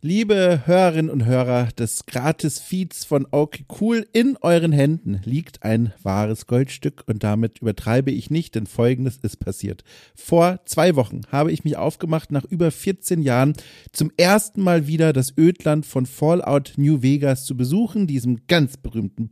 Liebe Hörerinnen und Hörer des Gratis-Feeds von okay cool, in euren Händen liegt ein wahres Goldstück und damit übertreibe ich nicht, denn Folgendes ist passiert. Vor 2 Wochen habe ich mich aufgemacht, nach über 14 Jahren zum ersten Mal wieder das Ödland von Fallout New Vegas zu besuchen, diesem ganz berühmten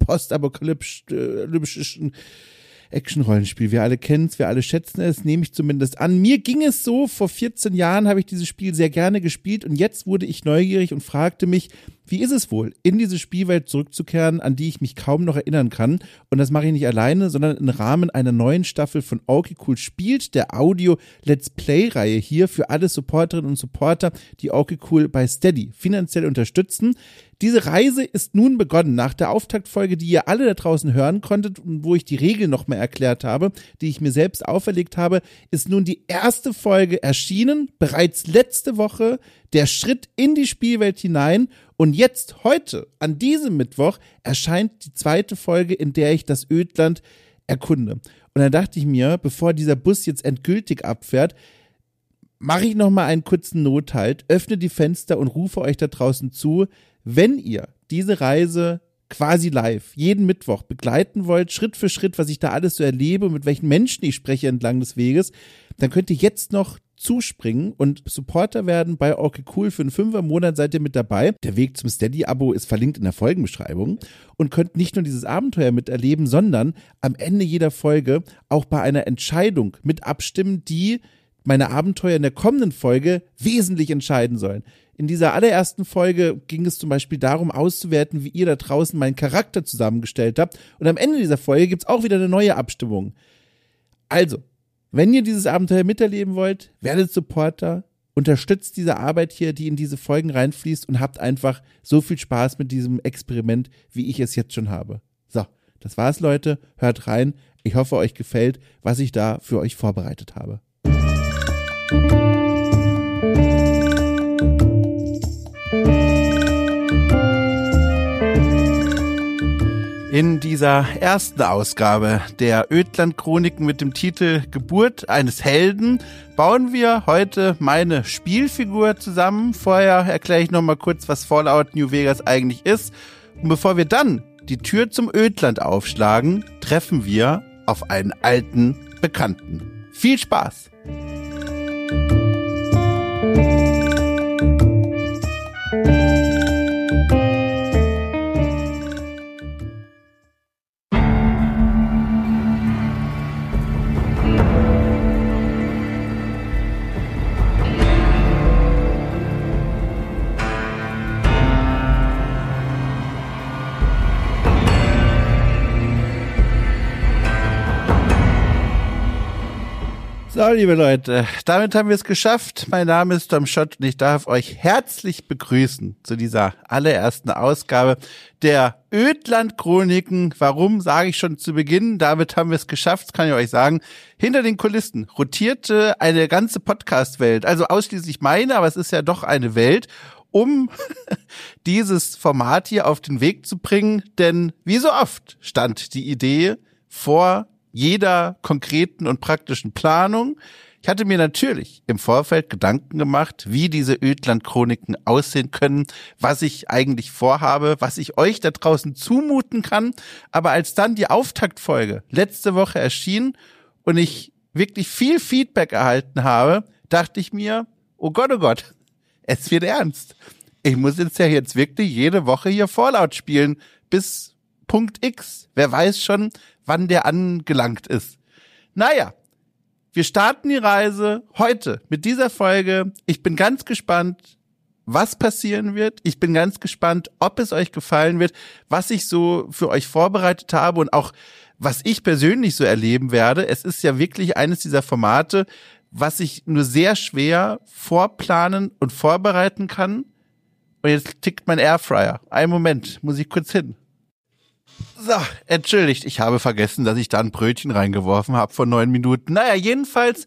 postapokalyptischen Action-Rollenspiel. Wir alle kennen es, wir alle schätzen es, nehme ich zumindest an. Mir ging es so, vor 14 Jahren habe ich dieses Spiel sehr gerne gespielt und jetzt wurde ich neugierig und fragte mich, wie ist es wohl, in diese Spielwelt zurückzukehren, an die ich mich kaum noch erinnern kann? Und das mache ich nicht alleine, sondern im Rahmen einer neuen Staffel von okay cool spielt, der Audio-Let's Play-Reihe hier für alle Supporterinnen und Supporter, die okay cool bei Steady finanziell unterstützen. Diese Reise ist nun begonnen. Nach der Auftaktfolge, die ihr alle da draußen hören konntet und wo ich die Regeln noch mal erklärt habe, die ich mir selbst auferlegt habe, ist nun die erste Folge erschienen, bereits letzte Woche, der Schritt in die Spielwelt hinein. Und jetzt, heute, an diesem Mittwoch, erscheint die 2. Folge, in der ich das Ödland erkunde. Und dann dachte ich mir, bevor dieser Bus jetzt endgültig abfährt, mache ich noch mal einen kurzen Nothalt, öffne die Fenster und rufe euch da draußen zu, wenn ihr diese Reise quasi live jeden Mittwoch begleiten wollt, Schritt für Schritt, was ich da alles so erlebe, mit welchen Menschen ich spreche entlang des Weges, dann könnt ihr jetzt noch zuspringen und Supporter werden bei okay cool. Für einen 5er Monat seid ihr mit dabei. Der Weg zum Steady-Abo ist verlinkt in der Folgenbeschreibung und könnt nicht nur dieses Abenteuer miterleben, sondern am Ende jeder Folge auch bei einer Entscheidung mit abstimmen, die meine Abenteuer in der kommenden Folge wesentlich entscheiden sollen. In dieser allerersten Folge ging es zum Beispiel darum, auszuwerten, wie ihr da draußen meinen Charakter zusammengestellt habt. Und am Ende dieser Folge gibt's auch wieder eine neue Abstimmung. Also, wenn ihr dieses Abenteuer miterleben wollt, werdet Supporter, unterstützt diese Arbeit hier, die in diese Folgen reinfließt und habt einfach so viel Spaß mit diesem Experiment, wie ich es jetzt schon habe. So, das war's, Leute. Hört rein. Ich hoffe, euch gefällt, was ich da für euch vorbereitet habe. In dieser ersten Ausgabe der Ödland-Chroniken mit dem Titel Geburt eines Helden bauen wir heute meine Spielfigur zusammen. Vorher erkläre ich noch mal kurz, was Fallout New Vegas eigentlich ist. Und bevor wir dann die Tür zum Ödland aufschlagen, treffen wir auf einen alten Bekannten. Viel Spaß! So, liebe Leute, damit haben wir es geschafft. Mein Name ist Tom Schott und ich darf euch herzlich begrüßen zu dieser allerersten Ausgabe der Ödland-Chroniken. Warum, sage ich schon zu Beginn. Damit haben wir es geschafft, kann ich euch sagen. Hinter den Kulissen rotierte eine ganze Podcast-Welt, also ausschließlich meine, aber es ist ja doch eine Welt, um dieses Format hier auf den Weg zu bringen. Denn wie so oft stand die Idee vor jeder konkreten und praktischen Planung. Ich hatte mir natürlich im Vorfeld Gedanken gemacht, wie diese Ödland-Chroniken aussehen können, was ich eigentlich vorhabe, was ich euch da draußen zumuten kann. Aber als dann die Auftaktfolge letzte Woche erschien und ich wirklich viel Feedback erhalten habe, dachte ich mir, oh Gott, es wird ernst. Ich muss jetzt wirklich jede Woche hier Fallout spielen bis Punkt X. Wer weiß schon, wann der angelangt ist. Naja, wir starten die Reise heute mit dieser Folge. Ich bin ganz gespannt, was passieren wird. Ich bin ganz gespannt, ob es euch gefallen wird, was ich so für euch vorbereitet habe und auch, was ich persönlich so erleben werde. Es ist ja wirklich eines dieser Formate, was ich nur sehr schwer vorplanen und vorbereiten kann. Und jetzt tickt mein Airfryer. Einen Moment, muss ich kurz hin. So, entschuldigt, ich habe vergessen, dass ich da ein Brötchen reingeworfen habe vor 9 Minuten. Naja, jedenfalls,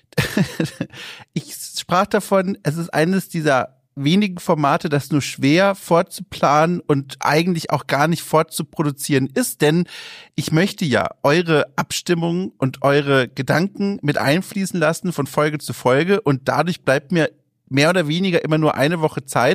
ich sprach davon, es ist eines dieser wenigen Formate, das nur schwer vorzuplanen und eigentlich auch gar nicht vorzuproduzieren ist, denn ich möchte ja eure Abstimmungen und eure Gedanken mit einfließen lassen von Folge zu Folge und dadurch bleibt mir mehr oder weniger immer nur eine Woche Zeit,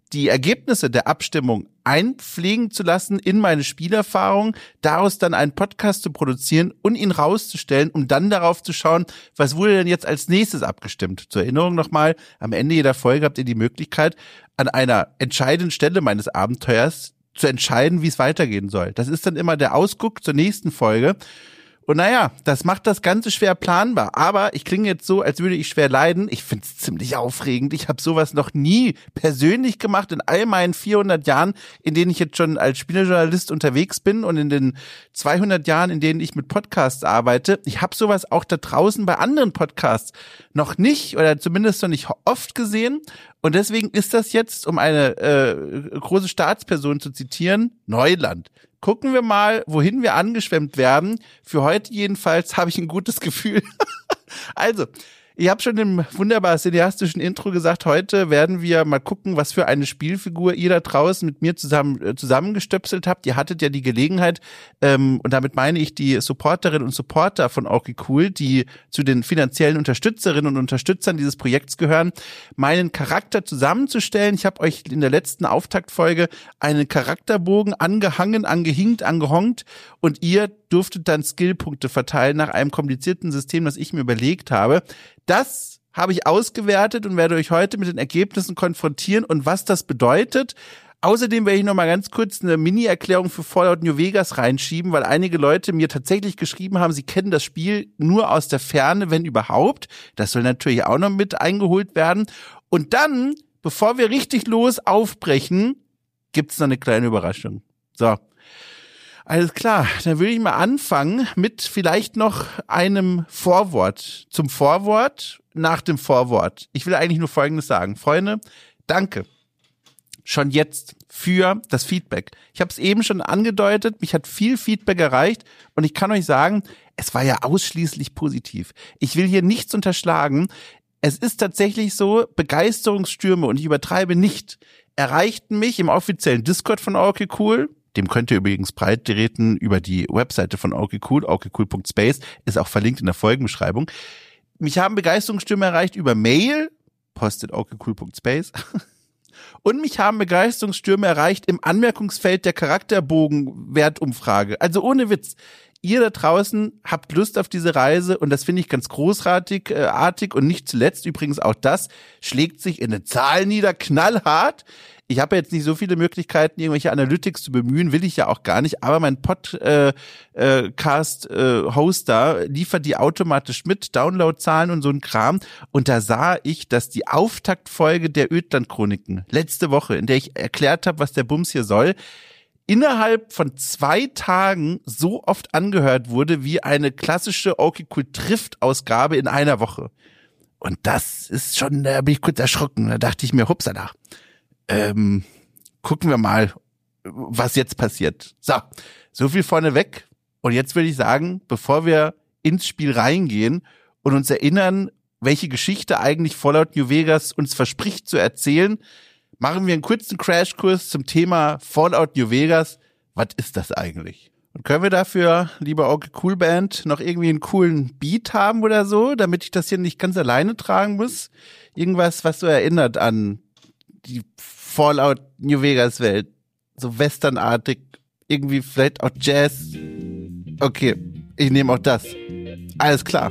die Ergebnisse der Abstimmung einpflegen zu lassen in meine Spielerfahrung, daraus dann einen Podcast zu produzieren und ihn rauszustellen, um dann darauf zu schauen, was wurde denn jetzt als nächstes abgestimmt. Zur Erinnerung nochmal, am Ende jeder Folge habt ihr die Möglichkeit, an einer entscheidenden Stelle meines Abenteuers zu entscheiden, wie es weitergehen soll. Das ist dann immer der Ausguck zur nächsten Folge. Und naja, das macht das Ganze schwer planbar. Aber ich klinge jetzt so, als würde ich schwer leiden. Ich finde es ziemlich aufregend. Ich habe sowas noch nie persönlich gemacht in all meinen 400 Jahren, in denen ich jetzt schon als Spielejournalist unterwegs bin und in den 200 Jahren, in denen ich mit Podcasts arbeite. Ich habe sowas auch da draußen bei anderen Podcasts noch nicht oder zumindest noch nicht oft gesehen. Und deswegen ist das jetzt, um eine große Staatsperson zu zitieren, Neuland. Gucken wir mal, wohin wir angeschwemmt werden. Für heute jedenfalls habe ich ein gutes Gefühl. Also, ich habe schon im wunderbar cineastischen Intro gesagt, heute werden wir mal gucken, was für eine Spielfigur ihr da draußen mit mir zusammengestöpselt habt. Ihr hattet ja die Gelegenheit, und damit meine ich die Supporterinnen und Supporter von Okay Cool, die zu den finanziellen Unterstützerinnen und Unterstützern dieses Projekts gehören, meinen Charakter zusammenzustellen. Ich habe euch in der letzten Auftaktfolge einen Charakterbogen angehangen, angehinkt, angehongt und ihr durftet dann Skillpunkte verteilen nach einem komplizierten System, das ich mir überlegt habe. Das habe ich ausgewertet und werde euch heute mit den Ergebnissen konfrontieren und was das bedeutet. Außerdem werde ich noch mal ganz kurz eine Mini-Erklärung für Fallout New Vegas reinschieben, weil einige Leute mir tatsächlich geschrieben haben, sie kennen das Spiel nur aus der Ferne, wenn überhaupt. Das soll natürlich auch noch mit eingeholt werden. Und dann, bevor wir richtig aufbrechen, gibt's noch eine kleine Überraschung. So. Alles klar, dann würde ich mal anfangen mit vielleicht noch einem Vorwort. Zum Vorwort, nach dem Vorwort. Ich will eigentlich nur Folgendes sagen. Freunde, danke schon jetzt für das Feedback. Ich habe es eben schon angedeutet, mich hat viel Feedback erreicht und ich kann euch sagen, es war ja ausschließlich positiv. Ich will hier nichts unterschlagen. Es ist tatsächlich so, Begeisterungsstürme, und ich übertreibe nicht, erreichten mich im offiziellen Discord von Okay Cool. Dem könnt ihr übrigens breit treten über die Webseite von Okay Cool, okcool.space, ist auch verlinkt in der Folgenbeschreibung. Mich haben Begeisterungsstürme erreicht über Mail, postet okcool.space. Und mich haben Begeisterungsstürme erreicht im Anmerkungsfeld der Charakterbogenwertumfrage. Also ohne Witz. Ihr da draußen habt Lust auf diese Reise und das finde ich ganz großartig und nicht zuletzt übrigens auch das schlägt sich in den Zahlen nieder, knallhart. Ich habe jetzt nicht so viele Möglichkeiten, irgendwelche Analytics zu bemühen, will ich ja auch gar nicht, aber mein Podcast-Hoster liefert die automatisch mit, Downloadzahlen und so ein Kram. Und da sah ich, dass die Auftaktfolge der Ödland-Chroniken letzte Woche, in der ich erklärt habe, was der Bums hier soll, innerhalb von 2 Tagen so oft angehört wurde, wie eine klassische Okay Cool Trifft-Ausgabe in einer Woche. Und das ist schon, da bin ich kurz erschrocken. Da dachte ich mir, hupsala. Gucken wir mal, was jetzt passiert. So viel vorneweg. Und jetzt würde ich sagen, bevor wir ins Spiel reingehen und uns erinnern, welche Geschichte eigentlich Fallout New Vegas uns verspricht zu erzählen, machen wir einen kurzen Crashkurs zum Thema Fallout New Vegas. Was ist das eigentlich? Und können wir dafür, liebe Okay Cool Band, noch irgendwie einen coolen Beat haben oder so, damit ich das hier nicht ganz alleine tragen muss? Irgendwas, was so erinnert an die Fallout New Vegas Welt. So westernartig, irgendwie vielleicht auch Jazz. Okay, ich nehme auch das. Alles klar.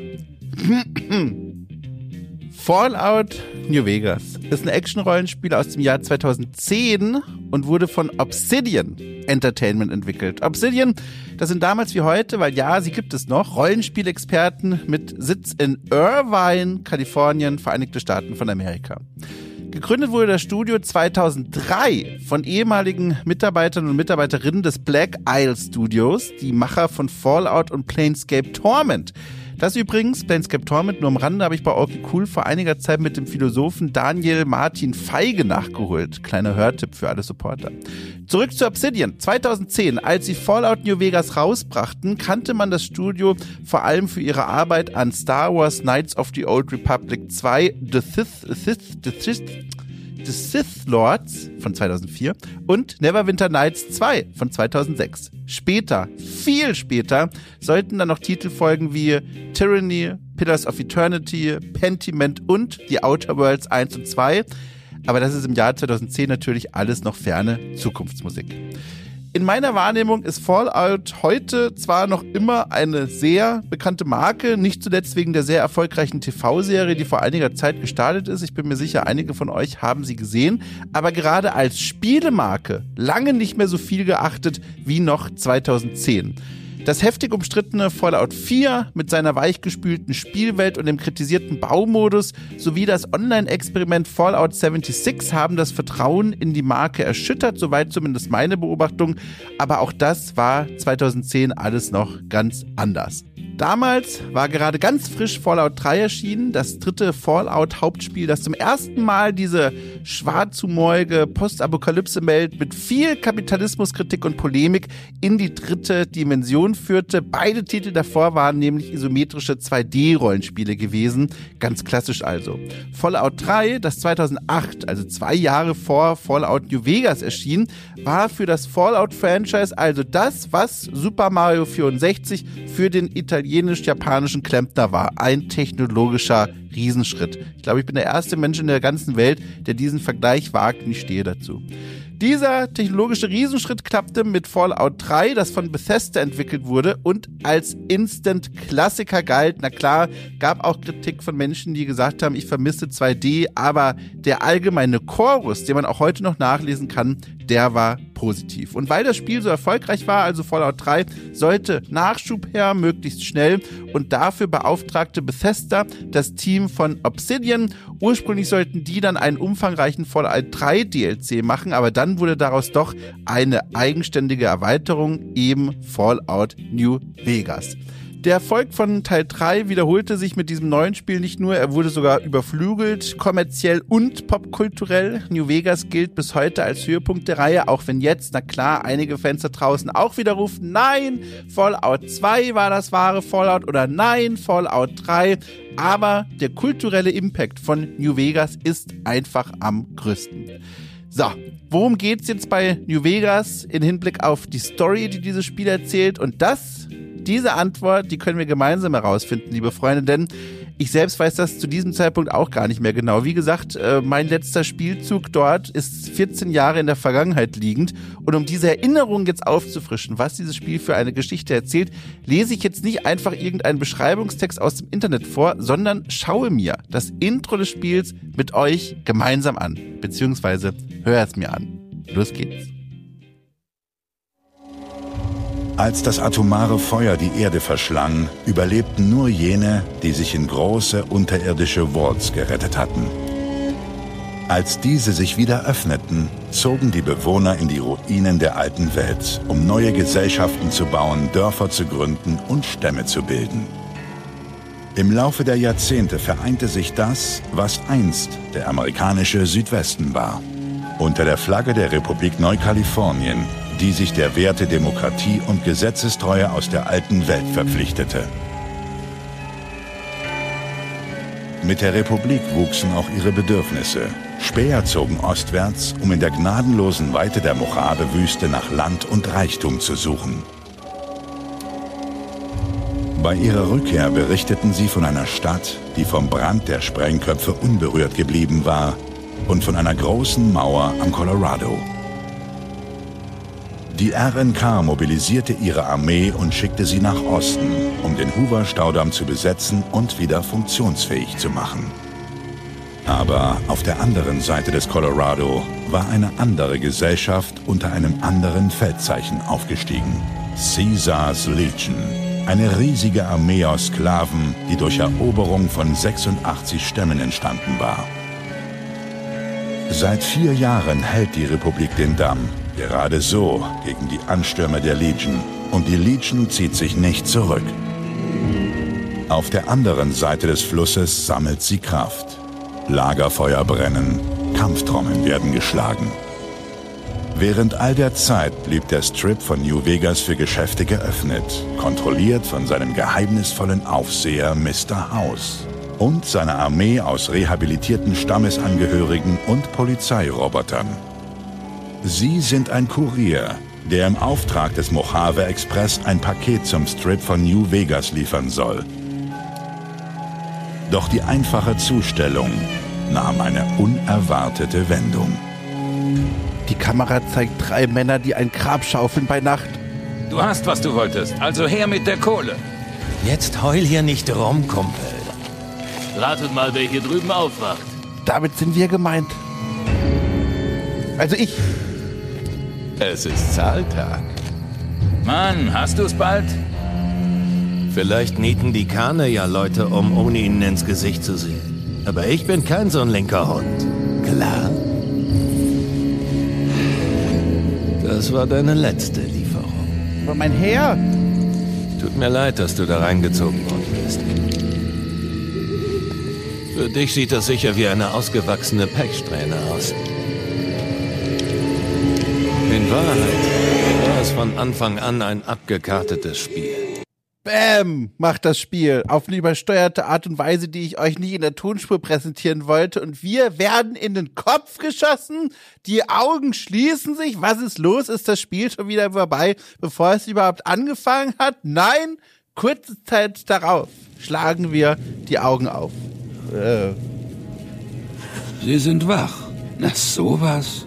Fallout New Vegas ist ein Action-Rollenspiel aus dem Jahr 2010 und wurde von Obsidian Entertainment entwickelt. Obsidian, das sind damals wie heute, weil ja, sie gibt es noch, Rollenspielexperten mit Sitz in Irvine, Kalifornien, Vereinigte Staaten von Amerika. Gegründet wurde das Studio 2003 von ehemaligen Mitarbeitern und Mitarbeiterinnen des Black Isle Studios, die Macher von Fallout und Planescape Torment. Das übrigens, Planescape Torment, nur am Rande, habe ich bei Okay Cool vor einiger Zeit mit dem Philosophen Daniel Martin Feige nachgeholt. Kleiner Hörtipp für alle Supporter. Zurück zu Obsidian. 2010, als sie Fallout New Vegas rausbrachten, kannte man das Studio vor allem für ihre Arbeit an Star Wars Knights of the Old Republic 2, The Sith Lords von 2004 und Neverwinter Nights 2 von 2006. Später, viel später, sollten dann noch Titel folgen wie Tyranny, Pillars of Eternity, Pentiment und The Outer Worlds 1 und 2. aber das ist im Jahr 2010 natürlich alles noch ferne Zukunftsmusik. In meiner Wahrnehmung ist Fallout heute zwar noch immer eine sehr bekannte Marke, nicht zuletzt wegen der sehr erfolgreichen TV-Serie, die vor einiger Zeit gestartet ist. Ich bin mir sicher, einige von euch haben sie gesehen, aber gerade als Spielemarke lange nicht mehr so viel geachtet wie noch 2010. Das heftig umstrittene Fallout 4 mit seiner weichgespülten Spielwelt und dem kritisierten Baumodus sowie das Online-Experiment Fallout 76 haben das Vertrauen in die Marke erschüttert, soweit zumindest meine Beobachtung, aber auch das war 2010 alles noch ganz anders. Damals war gerade ganz frisch Fallout 3 erschienen, das dritte Fallout-Hauptspiel, das zum ersten Mal diese schwarzhumorige Postapokalypse-Welt mit viel Kapitalismuskritik und Polemik in die dritte Dimension führte. Beide Titel davor waren nämlich isometrische 2D-Rollenspiele gewesen, ganz klassisch also. Fallout 3, das 2008, also 2 Jahre vor Fallout New Vegas erschien, war für das Fallout-Franchise also das, was Super Mario 64 für den italienisch-japanischen Klempner war. Ein technologischer Riesenschritt. Ich glaube, ich bin der erste Mensch in der ganzen Welt, der diesen Vergleich wagt, und ich stehe dazu. Dieser technologische Riesenschritt klappte mit Fallout 3, das von Bethesda entwickelt wurde und als Instant-Klassiker galt. Na klar, gab auch Kritik von Menschen, die gesagt haben, ich vermisse 2D, aber der allgemeine Chorus, den man auch heute noch nachlesen kann, der war positiv. Und weil das Spiel so erfolgreich war, also Fallout 3, sollte Nachschub her, möglichst schnell, und dafür beauftragte Bethesda das Team von Obsidian. Ursprünglich sollten die dann einen umfangreichen Fallout 3 DLC machen, aber dann wurde daraus doch eine eigenständige Erweiterung, eben Fallout New Vegas. Der Erfolg von Teil 3 wiederholte sich mit diesem neuen Spiel nicht nur, er wurde sogar überflügelt, kommerziell und popkulturell. New Vegas gilt bis heute als Höhepunkt der Reihe, auch wenn jetzt, na klar, einige Fans da draußen auch wieder rufen, nein, Fallout 2 war das wahre Fallout oder nein, Fallout 3. Aber der kulturelle Impact von New Vegas ist einfach am größten. So, worum geht's jetzt bei New Vegas in Hinblick auf die Story, die dieses Spiel erzählt? Und diese Antwort, die können wir gemeinsam herausfinden, liebe Freunde, denn ich selbst weiß das zu diesem Zeitpunkt auch gar nicht mehr genau. Wie gesagt, mein letzter Spielzug dort ist 14 Jahre in der Vergangenheit liegend, und um diese Erinnerung jetzt aufzufrischen, was dieses Spiel für eine Geschichte erzählt, lese ich jetzt nicht einfach irgendeinen Beschreibungstext aus dem Internet vor, sondern schaue mir das Intro des Spiels mit euch gemeinsam an, beziehungsweise höre es mir an. Los geht's. Als das atomare Feuer die Erde verschlang, überlebten nur jene, die sich in große unterirdische Vaults gerettet hatten. Als diese sich wieder öffneten, zogen die Bewohner in die Ruinen der alten Welt, um neue Gesellschaften zu bauen, Dörfer zu gründen und Stämme zu bilden. Im Laufe der Jahrzehnte vereinte sich das, was einst der amerikanische Südwesten war, unter der Flagge der Republik Neukalifornien, die sich der Werte Demokratie und Gesetzestreue aus der alten Welt verpflichtete. Mit der Republik wuchsen auch ihre Bedürfnisse. Späher zogen ostwärts, um in der gnadenlosen Weite der Mojave-Wüste nach Land und Reichtum zu suchen. Bei ihrer Rückkehr berichteten sie von einer Stadt, die vom Brand der Sprengköpfe unberührt geblieben war, und von einer großen Mauer am Colorado. Die RNK mobilisierte ihre Armee und schickte sie nach Osten, um den Hoover-Staudamm zu besetzen und wieder funktionsfähig zu machen. Aber auf der anderen Seite des Colorado war eine andere Gesellschaft unter einem anderen Feldzeichen aufgestiegen. Caesars Legion, eine riesige Armee aus Sklaven, die durch Eroberung von 86 Stämmen entstanden war. Seit 4 Jahren hält die Republik den Damm, gerade so gegen die Anstürme der Legion, und die Legion zieht sich nicht zurück. Auf der anderen Seite des Flusses sammelt sie Kraft. Lagerfeuer brennen, Kampftrommeln werden geschlagen. Während all der Zeit blieb der Strip von New Vegas für Geschäfte geöffnet, kontrolliert von seinem geheimnisvollen Aufseher Mr. House und seiner Armee aus rehabilitierten Stammesangehörigen und Polizeirobotern. Sie sind ein Kurier, der im Auftrag des Mojave Express ein Paket zum Strip von New Vegas liefern soll. Doch die einfache Zustellung nahm eine unerwartete Wendung. Die Kamera zeigt 3 Männer, die ein Grab schaufeln bei Nacht. Du hast, was du wolltest, also her mit der Kohle. Jetzt heul hier nicht rum, Kumpel. Ratet mal, wer hier drüben aufwacht. Damit sind wir gemeint. Also ich. Es ist Zahltag. Mann, hast du's bald? Vielleicht nieten die Kahne ja Leute um, ohne ihnen ins Gesicht zu sehen. Aber ich bin kein so ein linker Hund. Klar? Das war deine letzte Lieferung. Aber mein Herr. Tut mir leid, dass du da reingezogen worden bist. Für dich sieht das sicher wie eine ausgewachsene Pechsträhne aus. In Wahrheit war es von Anfang an ein abgekartetes Spiel. Bäm, macht das Spiel auf eine übersteuerte Art und Weise, die ich euch nicht in der Tonspur präsentieren wollte. Und wir werden in den Kopf geschossen, die Augen schließen sich. Was ist los? Ist das Spiel schon wieder vorbei, bevor es überhaupt angefangen hat? Nein, kurze Zeit darauf schlagen wir die Augen auf. Sie sind wach. Na, sowas.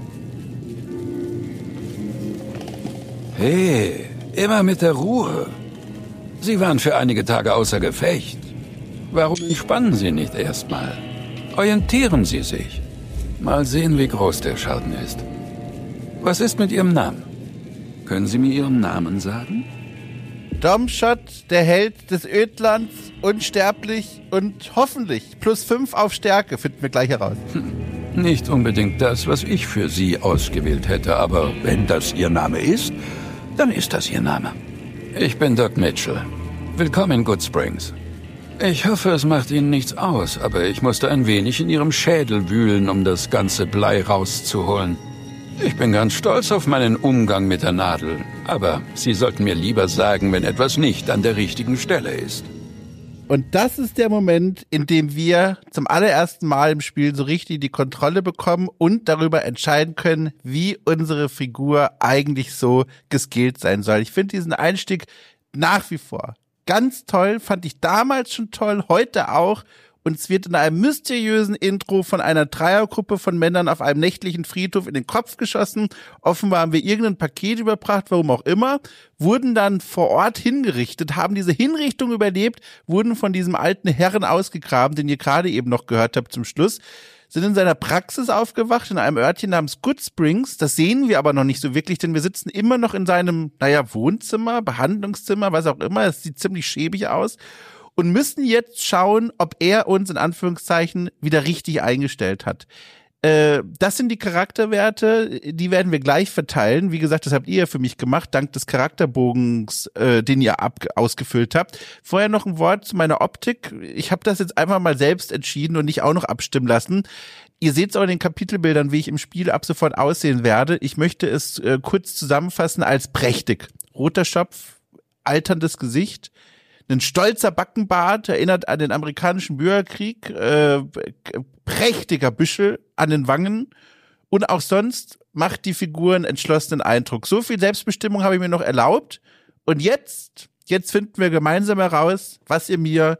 Hey, immer mit der Ruhe. Sie waren für einige Tage außer Gefecht. Warum entspannen Sie nicht erstmal? Orientieren Sie sich. Mal sehen, wie groß der Schaden ist. Was ist mit Ihrem Namen? Können Sie mir Ihren Namen sagen? Domshot, der Held des Ödlands, unsterblich und hoffentlich +5 auf Stärke, finden wir gleich heraus. Nicht unbedingt das, was ich für Sie ausgewählt hätte, aber wenn das Ihr Name ist, dann ist das Ihr Name. Ich bin Doc Mitchell. Willkommen in Good Springs. Ich hoffe, es macht Ihnen nichts aus, aber ich musste ein wenig in Ihrem Schädel wühlen, um das ganze Blei rauszuholen. Ich bin ganz stolz auf meinen Umgang mit der Nadel, aber Sie sollten mir lieber sagen, wenn etwas nicht an der richtigen Stelle ist. Und das ist der Moment, in dem wir zum allerersten Mal im Spiel so richtig die Kontrolle bekommen und darüber entscheiden können, wie unsere Figur eigentlich so geskillt sein soll. Ich finde diesen Einstieg nach wie vor ganz toll, fand ich damals schon toll, heute auch. Und es wird in einem mysteriösen Intro von einer Dreiergruppe von Männern auf einem nächtlichen Friedhof in den Kopf geschossen. Offenbar haben wir irgendein Paket überbracht, warum auch immer, wurden dann vor Ort hingerichtet, haben diese Hinrichtung überlebt, wurden von diesem alten Herrn ausgegraben, den ihr gerade eben noch gehört habt zum Schluss, sind in seiner Praxis aufgewacht, in einem Örtchen namens Good Springs. Das sehen wir aber noch nicht so wirklich, denn wir sitzen immer noch in seinem, Wohnzimmer, Behandlungszimmer, was auch immer. Es sieht ziemlich schäbig aus. Und müssen jetzt schauen, ob er uns in Anführungszeichen wieder richtig eingestellt hat. Das sind die Charakterwerte, die werden wir gleich verteilen. Wie gesagt, das habt ihr ja für mich gemacht, dank des Charakterbogens, den ihr ausgefüllt habt. Vorher noch ein Wort zu meiner Optik. Ich habe das jetzt einfach mal selbst entschieden und nicht auch noch abstimmen lassen. Ihr seht es auch in den Kapitelbildern, wie ich im Spiel ab sofort aussehen werde. Ich möchte es kurz zusammenfassen als prächtig. Roter Schopf, alterndes Gesicht, ein stolzer Backenbart, erinnert an den amerikanischen Bürgerkrieg, prächtiger Büschel an den Wangen und auch sonst macht die Figur einen entschlossenen Eindruck. So viel Selbstbestimmung habe ich mir noch erlaubt und jetzt finden wir gemeinsam heraus, was ihr mir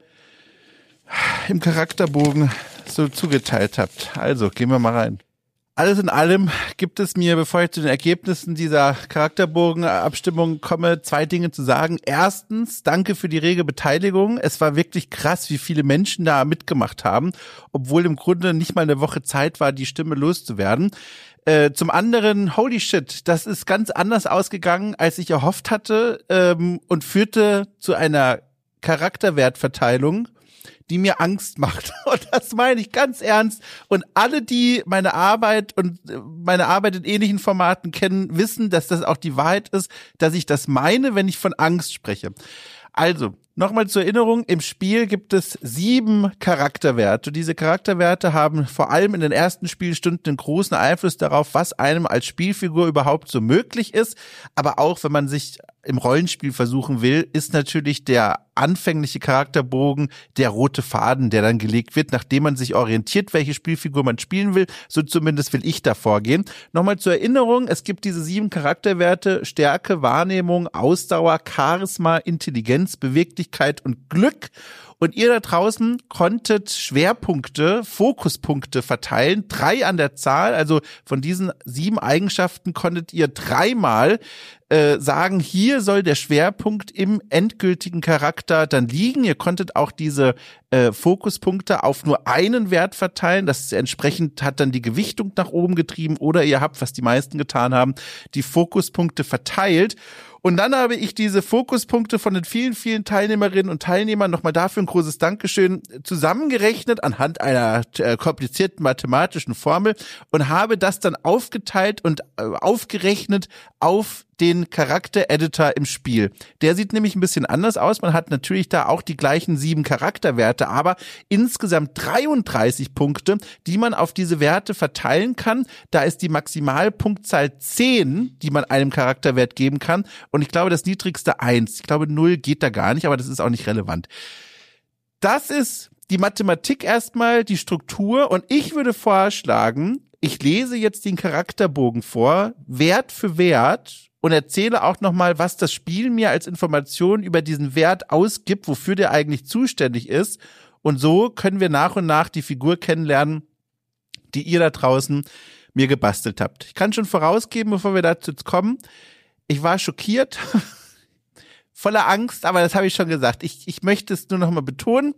im Charakterbogen so zugeteilt habt. Also, gehen wir mal rein. Alles in allem gibt es mir, bevor ich zu den Ergebnissen dieser Charakterbogenabstimmung komme, 2 Dinge zu sagen. Erstens, danke für die rege Beteiligung. Es war wirklich krass, wie viele Menschen da mitgemacht haben, obwohl im Grunde nicht mal eine Woche Zeit war, die Stimme loszuwerden. Zum anderen, holy shit, das ist ganz anders ausgegangen, als ich erhofft hatte, und führte zu einer Charakterwertverteilung, die mir Angst macht. Und das meine ich ganz ernst. Und alle, die meine Arbeit in ähnlichen Formaten kennen, wissen, dass das auch die Wahrheit ist, dass ich das meine, wenn ich von Angst spreche. Also, nochmal zur Erinnerung, im Spiel gibt es 7 Charakterwerte. Diese Charakterwerte haben vor allem in den ersten Spielstunden einen großen Einfluss darauf, was einem als Spielfigur überhaupt so möglich ist. Aber auch, wenn man sich im Rollenspiel versuchen will, ist natürlich der anfängliche Charakterbogen der rote Faden, der dann gelegt wird, nachdem man sich orientiert, welche Spielfigur man spielen will. So zumindest will ich da vorgehen. Nochmal zur Erinnerung, es gibt diese 7 Charakterwerte: Stärke, Wahrnehmung, Ausdauer, Charisma, Intelligenz, Beweglichkeit und Glück. und ihr da draußen konntet Schwerpunkte, Fokuspunkte verteilen, 3 an der Zahl, also von diesen 7 Eigenschaften konntet ihr 3-mal sagen, hier soll der Schwerpunkt im endgültigen Charakter dann liegen. Ihr konntet auch diese Fokuspunkte auf nur einen Wert verteilen. Das entsprechend hat dann die Gewichtung nach oben getrieben, oder ihr habt, was die meisten getan haben, die Fokuspunkte verteilt. Und dann habe ich diese Fokuspunkte von den vielen, vielen Teilnehmerinnen und Teilnehmern, nochmal dafür ein großes Dankeschön, zusammengerechnet anhand einer komplizierten mathematischen Formel und habe das dann aufgeteilt und aufgerechnet auf den Charakter-Editor im Spiel. Der sieht nämlich ein bisschen anders aus. Man hat natürlich da auch die gleichen 7 Charakterwerte, aber insgesamt 33 Punkte, die man auf diese Werte verteilen kann. Da ist die Maximalpunktzahl 10, die man einem Charakterwert geben kann. Und ich glaube, das niedrigste 1. Ich glaube, 0 geht da gar nicht, aber das ist auch nicht relevant. Das ist die Mathematik erstmal, die Struktur. Und ich würde vorschlagen, ich lese jetzt den Charakterbogen vor, Wert für Wert, und erzähle auch nochmal, was das Spiel mir als Information über diesen Wert ausgibt, wofür der eigentlich zuständig ist. Und so können wir nach und nach die Figur kennenlernen, die ihr da draußen mir gebastelt habt. Ich kann schon vorausgeben, bevor wir dazu kommen, ich war schockiert, voller Angst, aber das habe ich schon gesagt. Ich möchte es nur nochmal betonen.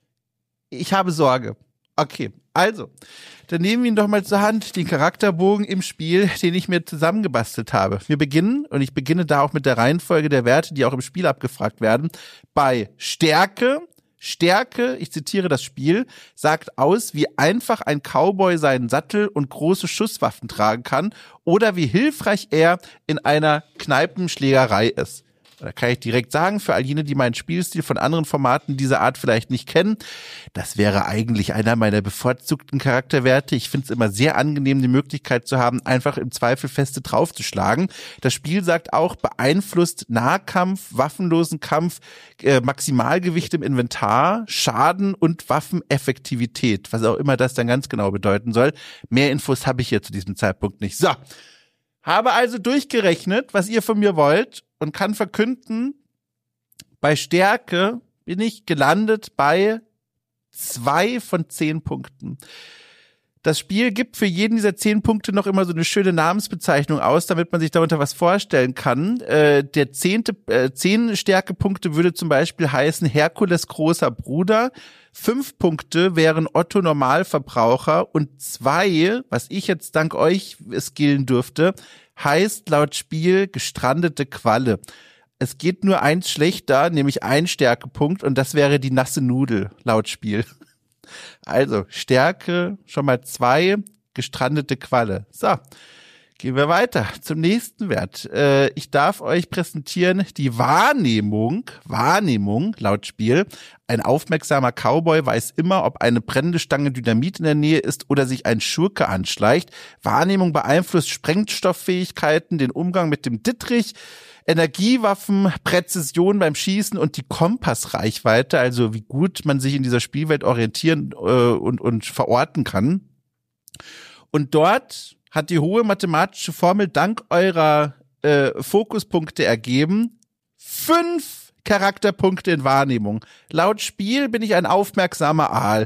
Ich habe Sorge. Okay, also, dann nehmen wir ihn doch mal zur Hand, den Charakterbogen im Spiel, den ich mir zusammengebastelt habe. Wir beginnen, und ich beginne da auch mit der Reihenfolge der Werte, die auch im Spiel abgefragt werden, bei Stärke. Stärke, ich zitiere das Spiel, sagt aus, wie einfach ein Cowboy seinen Sattel und große Schusswaffen tragen kann oder wie hilfreich er in einer Kneipenschlägerei ist. Da kann ich direkt sagen, für all jene, die meinen Spielstil von anderen Formaten dieser Art vielleicht nicht kennen, das wäre eigentlich einer meiner bevorzugten Charakterwerte. Ich finde es immer sehr angenehm, die Möglichkeit zu haben, einfach im Zweifel feste draufzuschlagen. Das Spiel sagt auch, beeinflusst Nahkampf, waffenlosen Kampf, Maximalgewicht im Inventar, Schaden und Waffeneffektivität, was auch immer das dann ganz genau bedeuten soll. Mehr Infos habe ich hier zu diesem Zeitpunkt nicht. So, habe also durchgerechnet, was ihr von mir wollt, und kann verkünden, bei Stärke bin ich gelandet bei 2 von 10 Punkten. Das Spiel gibt für jeden dieser 10 Punkte noch immer so eine schöne Namensbezeichnung aus, damit man sich darunter was vorstellen kann. Der 10 Stärkepunkte würde zum Beispiel heißen Herkules großer Bruder. 5 Punkte wären Otto Normalverbraucher und 2, was ich jetzt dank euch skillen dürfte, heißt laut Spiel gestrandete Qualle. Es geht nur eins schlechter, nämlich ein Stärkepunkt, und das wäre die nasse Nudel laut Spiel. Also Stärke schon mal 2, gestrandete Qualle. So, gehen wir weiter zum nächsten Wert. Ich darf euch präsentieren die Wahrnehmung laut Spiel. Ein aufmerksamer Cowboy weiß immer, ob eine brennende Stange Dynamit in der Nähe ist oder sich ein Schurke anschleicht. Wahrnehmung beeinflusst Sprengstofffähigkeiten, den Umgang mit dem Dittrich, Energiewaffen, Präzision beim Schießen und die Kompassreichweite, also wie gut man sich in dieser Spielwelt orientieren und verorten kann. Und dort hat die hohe mathematische Formel dank eurer Fokuspunkte ergeben 5 Charakterpunkte in Wahrnehmung. Laut Spiel bin ich ein aufmerksamer Aal.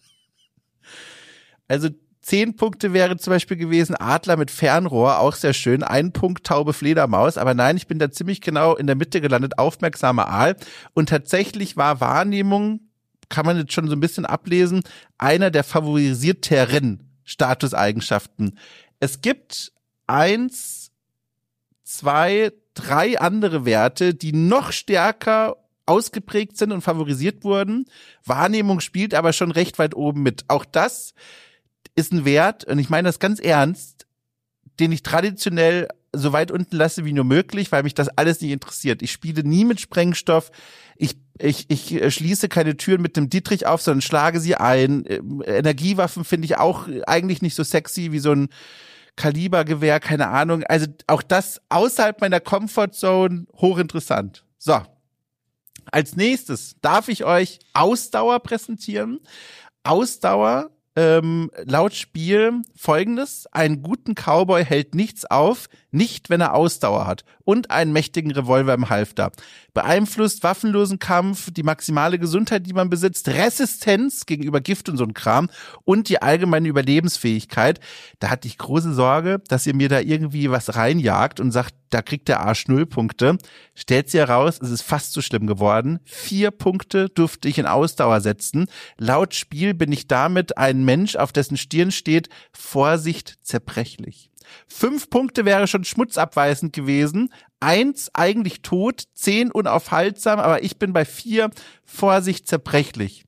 Also 10 Punkte wäre zum Beispiel gewesen Adler mit Fernrohr, auch sehr schön. 1 Punkt taube Fledermaus, aber nein, ich bin da ziemlich genau in der Mitte gelandet, aufmerksamer Aal. Und tatsächlich war Wahrnehmung, kann man jetzt schon so ein bisschen ablesen, einer der favorisierteren Statuseigenschaften. Es gibt 1, 2, 3 andere Werte, die noch stärker ausgeprägt sind und favorisiert wurden. Wahrnehmung spielt aber schon recht weit oben mit. Auch das ist ein Wert, und ich meine das ganz ernst, den ich traditionell so weit unten lasse wie nur möglich, weil mich das alles nicht interessiert. Ich spiele nie mit Sprengstoff. Ich schließe keine Türen mit dem Dietrich auf, sondern schlage sie ein. Energiewaffen finde ich auch eigentlich nicht so sexy wie so ein Kalibergewehr, keine Ahnung. Also auch das außerhalb meiner Comfortzone, hochinteressant. So, als nächstes darf ich euch Ausdauer präsentieren. Ausdauer laut Spiel Folgendes: Einen guten Cowboy hält nichts auf, nicht wenn er Ausdauer hat und einen mächtigen Revolver im Halfter. Beeinflusst waffenlosen Kampf, die maximale Gesundheit, die man besitzt, Resistenz gegenüber Gift und so ein Kram und die allgemeine Überlebensfähigkeit. Da hatte ich große Sorge, dass ihr mir da irgendwie was reinjagt und sagt, da kriegt der Arsch 0 Punkte. Stellt sich heraus, es ist fast so schlimm geworden. 4 Punkte durfte ich in Ausdauer setzen. Laut Spiel bin ich damit ein Mensch, auf dessen Stirn steht, Vorsicht, zerbrechlich. 5 Punkte wäre schon schmutzabweisend gewesen. 1 eigentlich tot, 10 unaufhaltsam, aber ich bin bei 4, Vorsicht, zerbrechlich.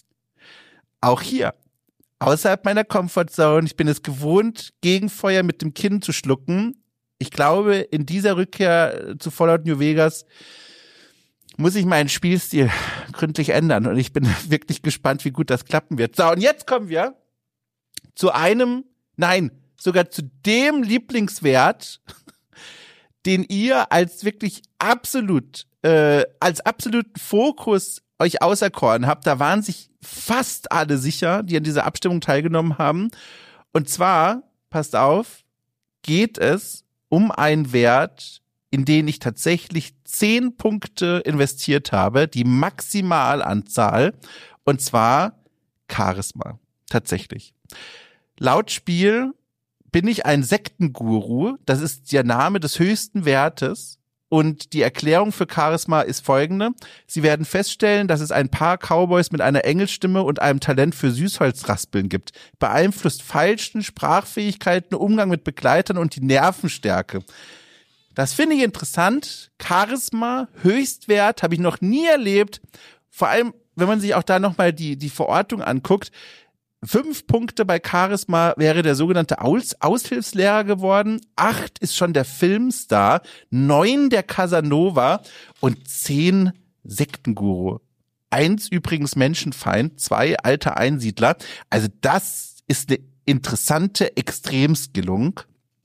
Auch hier, außerhalb meiner Comfortzone, ich bin es gewohnt, Gegenfeuer mit dem Kinn zu schlucken. Ich glaube, in dieser Rückkehr zu Fallout New Vegas muss ich meinen Spielstil gründlich ändern und ich bin wirklich gespannt, wie gut das klappen wird. So, und jetzt kommen wir zu sogar zu dem Lieblingswert, den ihr als wirklich als absoluten Fokus euch auserkoren habt. Da waren sich fast alle sicher, die an dieser Abstimmung teilgenommen haben. Und zwar, passt auf, geht es um einen Wert, in den ich tatsächlich 10 Punkte investiert habe, die Maximalanzahl, und zwar Charisma. Tatsächlich. Laut Spiel bin ich ein Sektenguru. Das ist der Name des höchsten Wertes. Und die Erklärung für Charisma ist folgende. Sie werden feststellen, dass es ein paar Cowboys mit einer Engelsstimme und einem Talent für Süßholzraspeln gibt. Beeinflusst Feilschen, Sprachfähigkeiten, Umgang mit Begleitern und die Nervenstärke. Das finde ich interessant. Charisma, Höchstwert, habe ich noch nie erlebt. Vor allem, wenn man sich auch da nochmal die Verortung anguckt. 5 Punkte bei Charisma wäre der sogenannte Aushilfslehrer geworden. 8 ist schon der Filmstar. 9 der Casanova und 10 Sektenguru. 1 übrigens Menschenfeind, 2 alter Einsiedler. Also das ist eine interessante Extremskillung,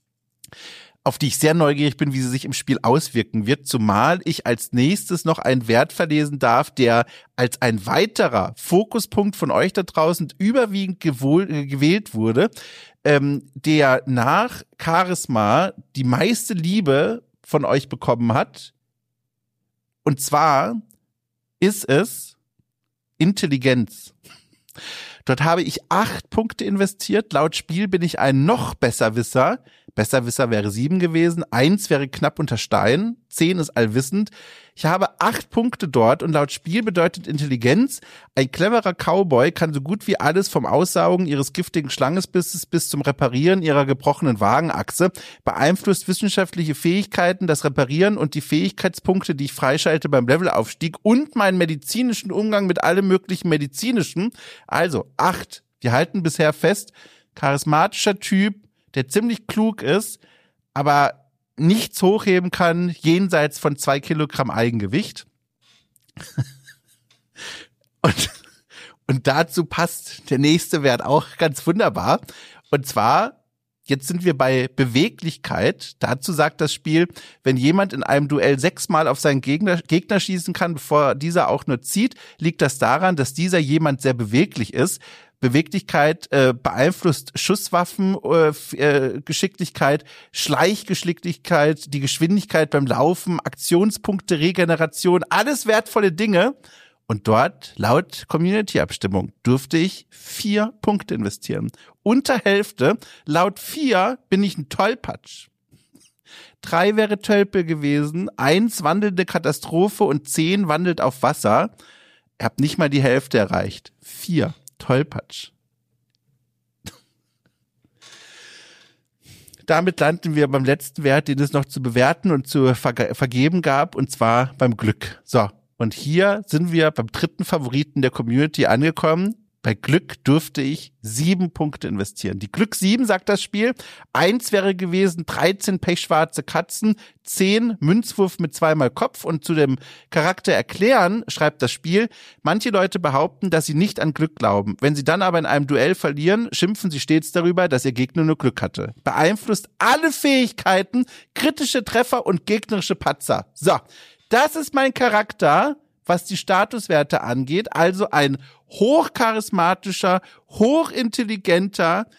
auf die ich sehr neugierig bin, wie sie sich im Spiel auswirken wird, zumal ich als nächstes noch einen Wert verlesen darf, der als ein weiterer Fokuspunkt von euch da draußen überwiegend gewählt wurde, der nach Charisma die meiste Liebe von euch bekommen hat. Und zwar ist es Intelligenz. Dort habe ich 8 Punkte investiert. Laut Spiel bin ich ein noch Besserwisser. Besserwisser wäre 7 gewesen. 1 wäre knapp unter Stein. 10 ist allwissend. Ich habe 8 Punkte dort und laut Spiel bedeutet Intelligenz: Ein cleverer Cowboy kann so gut wie alles vom Aussaugen ihres giftigen Schlangenbisses bis zum Reparieren ihrer gebrochenen Wagenachse, beeinflusst wissenschaftliche Fähigkeiten, das Reparieren und die Fähigkeitspunkte, die ich freischalte beim Levelaufstieg und meinen medizinischen Umgang mit allem möglichen Medizinischen. Also 8. Wir halten bisher fest, charismatischer Typ, der ziemlich klug ist, aber nichts hochheben kann, jenseits von 2 Kilogramm Eigengewicht. Und dazu passt der nächste Wert auch ganz wunderbar. Und zwar, jetzt sind wir bei Beweglichkeit. Dazu sagt das Spiel, wenn jemand in einem Duell 6-mal auf seinen Gegner schießen kann, bevor dieser auch nur zieht, liegt das daran, dass dieser jemand sehr beweglich ist. Beweglichkeit beeinflusst Schusswaffen, Geschicklichkeit, Schleichgeschicklichkeit, die Geschwindigkeit beim Laufen, Aktionspunkte, Regeneration, alles wertvolle Dinge. Und dort, laut Community-Abstimmung, durfte ich 4 Punkte investieren. Unter Hälfte, laut 4 bin ich ein Tollpatsch. 3 wäre Tölpel gewesen, 1 wandelnde Katastrophe und 10 wandelt auf Wasser. Ihr habt nicht mal die Hälfte erreicht. 4. Tollpatsch. Damit landen wir beim letzten Wert, den es noch zu bewerten und zu vergeben gab, und zwar beim Glück. So, und hier sind wir beim 3. Favoriten der Community angekommen. Bei Glück durfte ich 7 Punkte investieren. Die Glück 7, sagt das Spiel. 1 wäre gewesen 13 pechschwarze Katzen, 10 Münzwurf mit 2-mal Kopf. Und zu dem Charakter erklären, schreibt das Spiel, manche Leute behaupten, dass sie nicht an Glück glauben. Wenn sie dann aber in einem Duell verlieren, schimpfen sie stets darüber, dass ihr Gegner nur Glück hatte. Beeinflusst alle Fähigkeiten, kritische Treffer und gegnerische Patzer. So, das ist mein Charakter, was die Statuswerte angeht, also ein hochcharismatischer, hochintelligenter,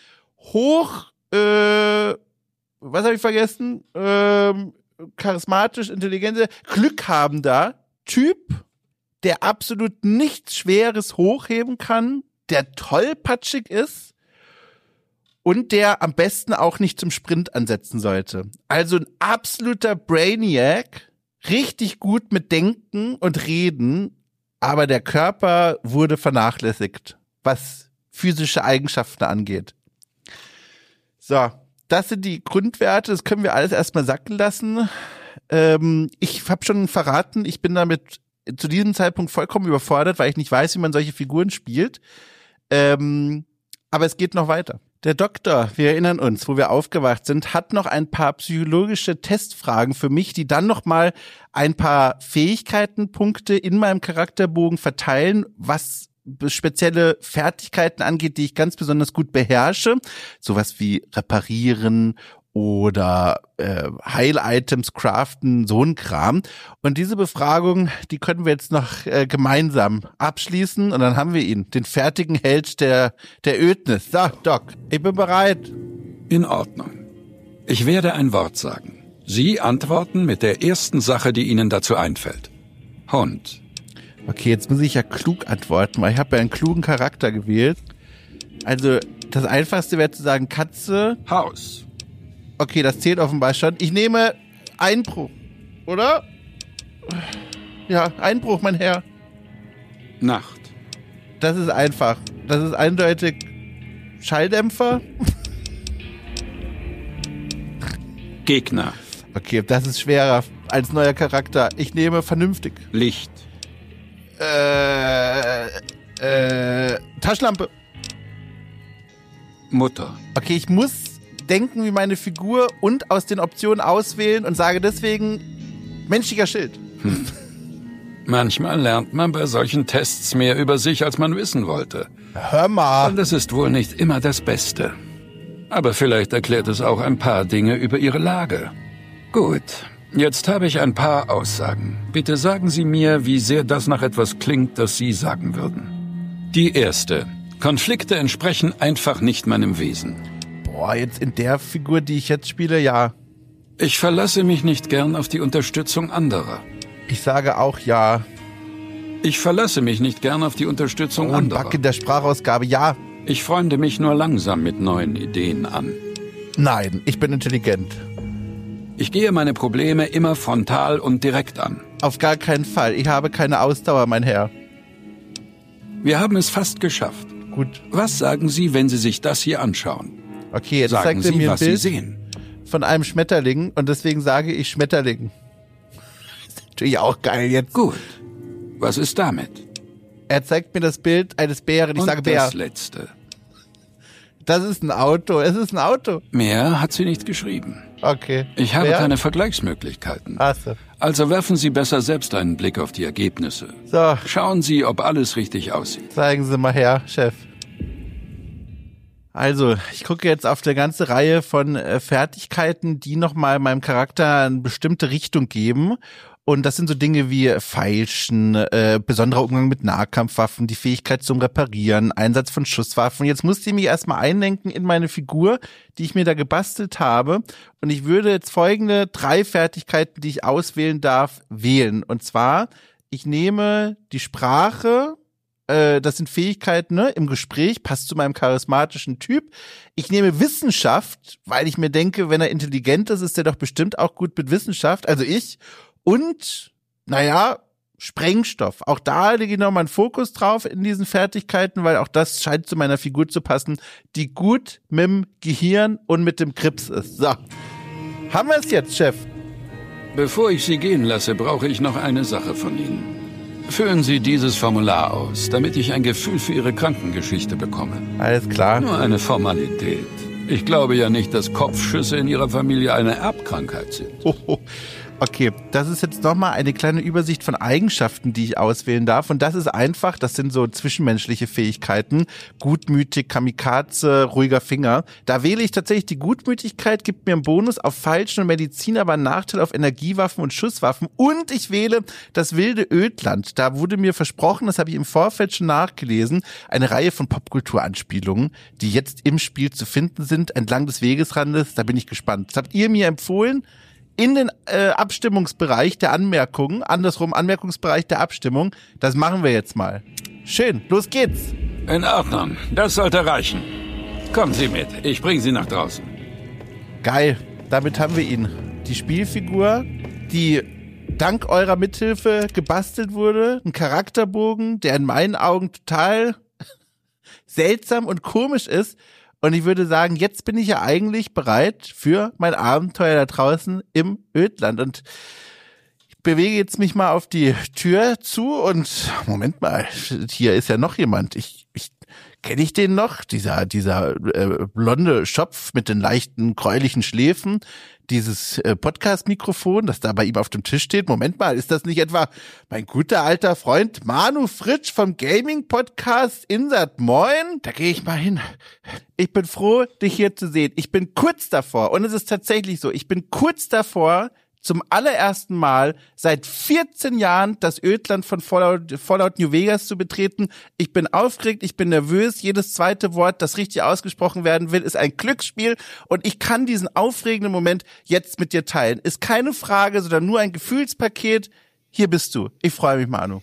was habe ich vergessen? Charismatisch, intelligenter, glückhabender Typ, der absolut nichts Schweres hochheben kann, der tollpatschig ist und der am besten auch nicht zum Sprint ansetzen sollte. Also ein absoluter Brainiac, richtig gut mit Denken und Reden, aber der Körper wurde vernachlässigt, was physische Eigenschaften angeht. So, das sind die Grundwerte, das können wir alles erstmal sacken lassen. Ich habe schon verraten, ich bin damit zu diesem Zeitpunkt vollkommen überfordert, weil ich nicht weiß, wie man solche Figuren spielt. Aber es geht noch weiter. Der Doktor, wir erinnern uns, wo wir aufgewacht sind, hat noch ein paar psychologische Testfragen für mich, die dann nochmal ein paar Fähigkeitenpunkte in meinem Charakterbogen verteilen, was spezielle Fertigkeiten angeht, die ich ganz besonders gut beherrsche. Sowas wie reparieren oder Heil-Items craften, so ein Kram. Und diese Befragung, die können wir jetzt noch gemeinsam abschließen und dann haben wir ihn, den fertigen Held der Ödnis. So, Doc, ich bin bereit. In Ordnung. Ich werde ein Wort sagen. Sie antworten mit der ersten Sache, die Ihnen dazu einfällt. Hund. Okay, jetzt muss ich ja klug antworten, weil ich habe ja einen klugen Charakter gewählt. Also, das Einfachste wäre zu sagen Katze. Haus. Okay, das zählt offenbar schon. Ich nehme Einbruch, oder? Ja, Einbruch, mein Herr. Nacht. Das ist einfach. Das ist eindeutig Schalldämpfer. Gegner. Okay, das ist schwerer als neuer Charakter. Ich nehme vernünftig. Licht. Taschenlampe. Mutter. Okay, ich muss denken wie meine Figur und aus den Optionen auswählen und sage deswegen menschlicher Schild. Manchmal lernt man bei solchen Tests mehr über sich, als man wissen wollte. Hör mal. Und das ist wohl nicht immer das Beste. Aber vielleicht erklärt es auch ein paar Dinge über Ihre Lage. Gut, jetzt habe ich ein paar Aussagen. Bitte sagen Sie mir, wie sehr das nach etwas klingt, das Sie sagen würden. Die erste. Konflikte entsprechen einfach nicht meinem Wesen. Boah, jetzt in der Figur, die ich jetzt spiele, ja. Ich verlasse mich nicht gern auf die Unterstützung anderer. Ich sage auch ja. Ich verlasse mich nicht gern auf die Unterstützung anderer. Bug in der Sprachausgabe, ja. Ich freunde mich nur langsam mit neuen Ideen an. Nein, ich bin intelligent. Ich gehe meine Probleme immer frontal und direkt an. Auf gar keinen Fall. Ich habe keine Ausdauer, mein Herr. Wir haben es fast geschafft. Gut. Was sagen Sie, wenn Sie sich das hier anschauen? Okay, jetzt Sagen zeigt er Sie, mir ein was Sie Bild sehen. von einem Schmetterling und deswegen sage ich Schmetterling. Das ist natürlich auch geil jetzt. Gut. Was ist damit? Er zeigt mir das Bild eines Bären. Ich sage Bär. Das Letzte. Das ist ein Auto. Es ist ein Auto. Mehr hat sie nicht geschrieben. Okay. Ich habe Bär? keine Vergleichsmöglichkeiten. Ach so. Also werfen Sie besser selbst einen Blick auf die Ergebnisse. So, Schauen Sie, ob alles richtig aussieht. zeigen Sie mal her, Chef. Also, ich gucke jetzt auf eine ganze Reihe von Fertigkeiten, die nochmal meinem Charakter eine bestimmte Richtung geben. Und das sind so Dinge wie Feilschen, besonderer Umgang mit Nahkampfwaffen, die Fähigkeit zum Reparieren, Einsatz von Schusswaffen. Jetzt musste ich mich erstmal einlenken in meine Figur, die ich mir da gebastelt habe. Und ich würde jetzt folgende 3 Fertigkeiten, die ich auswählen darf, wählen. Und zwar, ich nehme die Sprache, das sind Fähigkeiten, ne, im Gespräch, passt zu meinem charismatischen Typ. Ich nehme Wissenschaft, weil ich mir denke, wenn er intelligent ist, ist er doch bestimmt auch gut mit Wissenschaft. Also ich. Und, naja, Sprengstoff. Auch da lege ich nochmal einen Fokus drauf in diesen Fertigkeiten, weil auch das scheint zu meiner Figur zu passen, die gut mit dem Gehirn und mit dem Krips ist. So, haben wir es jetzt, Chef? Bevor ich Sie gehen lasse, brauche ich noch eine Sache von Ihnen. Füllen Sie dieses Formular aus, damit ich ein Gefühl für Ihre Krankengeschichte bekomme. Alles klar. Nur eine Formalität. Ich glaube ja nicht, dass Kopfschüsse in Ihrer Familie eine Erbkrankheit sind. Okay, das ist jetzt nochmal eine kleine Übersicht von Eigenschaften, die ich auswählen darf. Und das ist einfach, das sind so zwischenmenschliche Fähigkeiten. Gutmütig, Kamikaze, ruhiger Finger. Da wähle ich tatsächlich die Gutmütigkeit, gibt mir einen Bonus auf Falschen und Medizin, aber einen Nachteil auf Energiewaffen und Schusswaffen. Und ich wähle das wilde Ödland. Da wurde mir versprochen, das habe ich im Vorfeld schon nachgelesen, eine Reihe von Popkulturanspielungen, die jetzt im Spiel zu finden sind, entlang des Wegesrandes. Da bin ich gespannt. Das habt ihr mir empfohlen. In den Abstimmungsbereich der Anmerkungen, andersrum Anmerkungsbereich der Abstimmung. Das machen wir jetzt mal. Schön, los geht's. In Ordnung, das sollte reichen. Kommen Sie mit, ich bringe Sie nach draußen. Geil, damit haben wir ihn. Die Spielfigur, die dank eurer Mithilfe gebastelt wurde. Ein Charakterbogen, der in meinen Augen total seltsam und komisch ist. Und ich würde sagen, jetzt bin ich ja eigentlich bereit für mein Abenteuer da draußen im Ödland. Und ich bewege jetzt mich mal auf die Tür zu und Moment mal, hier ist ja noch jemand. Kenne ich den noch? Dieser blonde Schopf mit den leichten gräulichen Schläfen, dieses Podcast-Mikrofon, das da bei ihm auf dem Tisch steht. Moment mal, ist das nicht etwa mein guter alter Freund Manu Fritsch vom Gaming-Podcast Insert Moin? Da gehe ich mal hin. Ich bin froh, dich hier zu sehen. Ich bin kurz davor, und es ist tatsächlich so, ich bin kurz davor, zum allerersten Mal seit 14 Jahren das Ödland von Fallout New Vegas zu betreten. Ich bin aufgeregt, ich bin nervös. Jedes zweite Wort, das richtig ausgesprochen werden will, ist ein Glücksspiel. Und ich kann diesen aufregenden Moment jetzt mit dir teilen. Ist keine Frage, sondern nur ein Gefühlspaket. Hier bist du. Ich freue mich, Manu.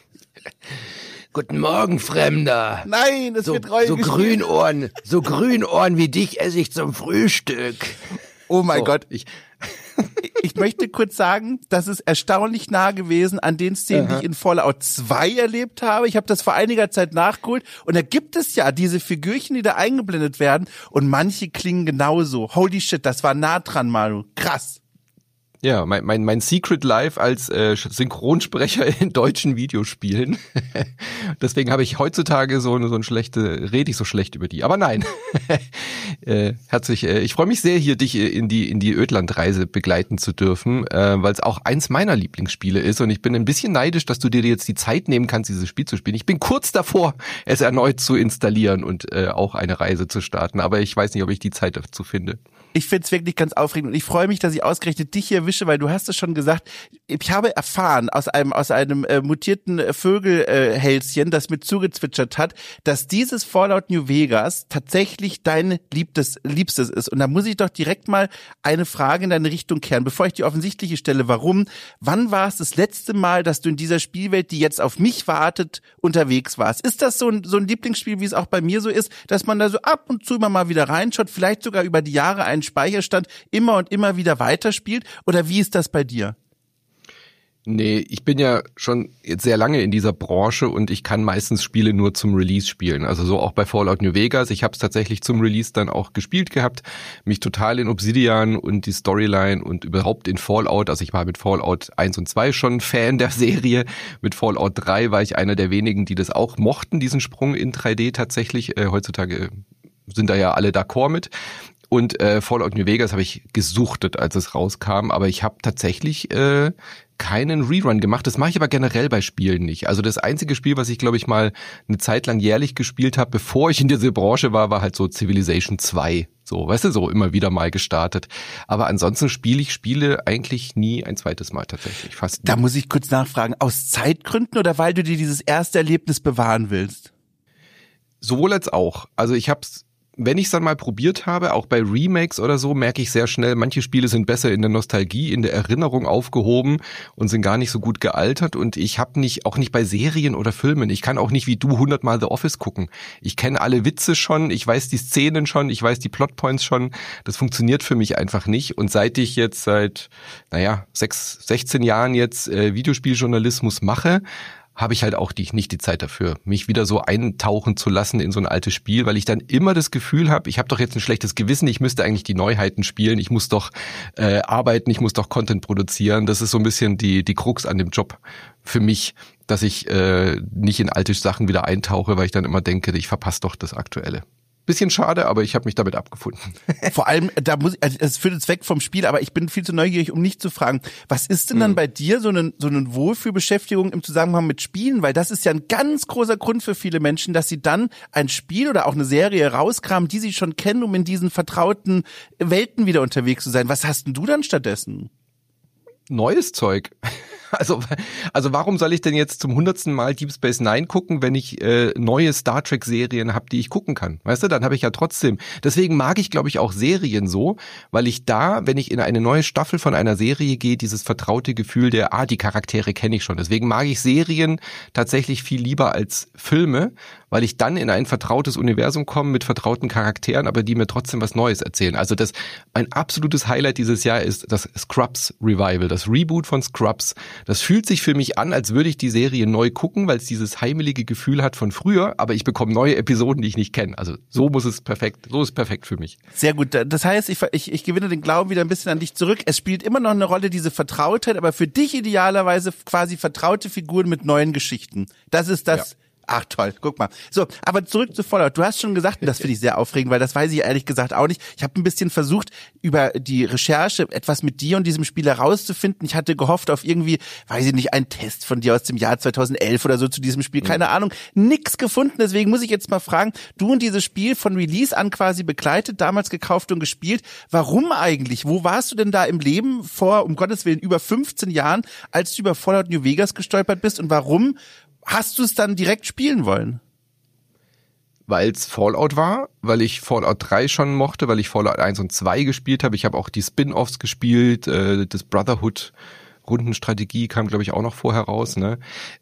Guten Morgen, Fremder. Nein, es wird Rollenspiel. So Grünohren wie dich esse ich zum Frühstück. Oh mein Gott. Ich möchte kurz sagen, das ist erstaunlich nah gewesen an den Szenen, die ich in Fallout 2 erlebt habe. Ich habe das vor einiger Zeit nachgeholt und da gibt es ja diese Figürchen, die da eingeblendet werden und manche klingen genauso. Holy shit, das war nah dran, Manu. Krass. Ja, mein Secret Life als Synchronsprecher in deutschen Videospielen. Deswegen habe ich heutzutage rede ich so schlecht über die. Aber nein. Ich freue mich sehr, hier dich in die Ödlandreise begleiten zu dürfen, weil es auch eins meiner Lieblingsspiele ist und ich bin ein bisschen neidisch, dass du dir jetzt die Zeit nehmen kannst, dieses Spiel zu spielen. Ich bin kurz davor, es erneut zu installieren und auch eine Reise zu starten, aber ich weiß nicht, ob ich die Zeit dazu finde. Ich finde es wirklich ganz aufregend und ich freue mich, dass ich ausgerechnet dich hier erwische, weil du hast es schon gesagt, ich habe erfahren aus einem mutierten Vögelhälschen, das mit zugezwitschert hat, dass dieses Fallout New Vegas tatsächlich dein Liebstes ist. Und da muss ich doch direkt mal eine Frage in deine Richtung kehren, bevor ich die offensichtliche stelle. Warum? Wann war es das letzte Mal, dass du in dieser Spielwelt, die jetzt auf mich wartet, unterwegs warst? Ist das so ein Lieblingsspiel, wie es auch bei mir so ist, dass man da so ab und zu immer mal wieder reinschaut, vielleicht sogar über die Jahre einen Speicherstand immer und immer wieder weiterspielt? Oder wie ist das bei dir? Nee, ich bin ja schon jetzt sehr lange in dieser Branche und ich kann meistens Spiele nur zum Release spielen. Also so auch bei Fallout New Vegas. Ich habe es tatsächlich zum Release dann auch gespielt gehabt, mich total in Obsidian und die Storyline und überhaupt in Fallout. Also ich war mit Fallout 1 und 2 schon Fan der Serie. Mit Fallout 3 war ich einer der wenigen, die das auch mochten, diesen Sprung in 3D tatsächlich. Heutzutage sind da ja alle d'accord mit. Und Fallout New Vegas habe ich gesuchtet, als es rauskam, aber ich habe tatsächlich keinen Rerun gemacht. Das mache ich aber generell bei Spielen nicht. Also das einzige Spiel, was ich, glaube ich, mal eine Zeit lang jährlich gespielt habe, bevor ich in diese Branche war halt so Civilization 2. So, weißt du, so immer wieder mal gestartet. Aber ansonsten spiele ich Spiele eigentlich nie ein zweites Mal tatsächlich. Fast nie. Da muss ich kurz nachfragen, aus Zeitgründen oder weil du dir dieses erste Erlebnis bewahren willst? Sowohl als auch. Also ich habe es, wenn ich es dann mal probiert habe, auch bei Remakes oder so, merke ich sehr schnell, manche Spiele sind besser in der Nostalgie, in der Erinnerung aufgehoben und sind gar nicht so gut gealtert. Und ich habe auch nicht bei Serien oder Filmen, ich kann auch nicht wie du 100-mal The Office gucken. Ich kenne alle Witze schon, ich weiß die Szenen schon, ich weiß die Plotpoints schon. Das funktioniert für mich einfach nicht. Und seit ich jetzt seit 16 Jahren jetzt Videospieljournalismus mache, habe ich halt auch nicht die Zeit dafür, mich wieder so eintauchen zu lassen in so ein altes Spiel, weil ich dann immer das Gefühl habe, ich habe doch jetzt ein schlechtes Gewissen, ich müsste eigentlich die Neuheiten spielen, ich muss doch arbeiten, ich muss doch Content produzieren. Das ist so ein bisschen die Krux an dem Job für mich, dass ich nicht in alte Sachen wieder eintauche, weil ich dann immer denke, ich verpasse doch das Aktuelle. Bisschen schade, aber ich habe mich damit abgefunden. Vor allem, es führt jetzt weg vom Spiel, aber ich bin viel zu neugierig, um nicht zu fragen, was ist denn dann bei dir so eine Wohlfühlbeschäftigung im Zusammenhang mit Spielen? Weil das ist ja ein ganz großer Grund für viele Menschen, dass sie dann ein Spiel oder auch eine Serie rauskramen, die sie schon kennen, um in diesen vertrauten Welten wieder unterwegs zu sein. Was hast denn du dann stattdessen? Neues Zeug. Also warum soll ich denn jetzt zum 100. Mal Deep Space Nine gucken, wenn ich neue Star Trek Serien habe, die ich gucken kann? Weißt du, dann habe ich ja trotzdem. Deswegen mag ich, glaube ich, auch Serien so, weil ich da, wenn ich in eine neue Staffel von einer Serie gehe, dieses vertraute Gefühl die Charaktere kenne ich schon. Deswegen mag ich Serien tatsächlich viel lieber als Filme, weil ich dann in ein vertrautes Universum komme mit vertrauten Charakteren, aber die mir trotzdem was Neues erzählen. Also ein absolutes Highlight dieses Jahr ist das Scrubs Revival, das Reboot von Scrubs. Das fühlt sich für mich an, als würde ich die Serie neu gucken, weil es dieses heimelige Gefühl hat von früher, aber ich bekomme neue Episoden, die ich nicht kenne. Also so ist es perfekt für mich. Sehr gut. Das heißt, ich gewinne den Glauben wieder ein bisschen an dich zurück. Es spielt immer noch eine Rolle, diese Vertrautheit, aber für dich idealerweise quasi vertraute Figuren mit neuen Geschichten. Das ist das. Ja. Ach toll, guck mal. So, aber zurück zu Fallout. Du hast schon gesagt, und das finde ich sehr aufregend, weil das weiß ich ehrlich gesagt auch nicht. Ich habe ein bisschen versucht, über die Recherche etwas mit dir und diesem Spiel herauszufinden. Ich hatte gehofft auf irgendwie, weiß ich nicht, einen Test von dir aus dem Jahr 2011 oder so zu diesem Spiel. Keine Ahnung, nix gefunden. Deswegen muss ich jetzt mal fragen, du und dieses Spiel von Release an quasi begleitet, damals gekauft und gespielt. Warum eigentlich? Wo warst du denn da im Leben vor, um Gottes Willen, über 15 Jahren, als du über Fallout New Vegas gestolpert bist? Und warum hast du es dann direkt spielen wollen? Weil es Fallout war, weil ich Fallout 3 schon mochte, weil ich Fallout 1 und 2 gespielt habe. Ich habe auch die Spin-Offs gespielt, das Brotherhood-Rundenstrategie kam, glaube ich, auch noch vorher raus. Ne?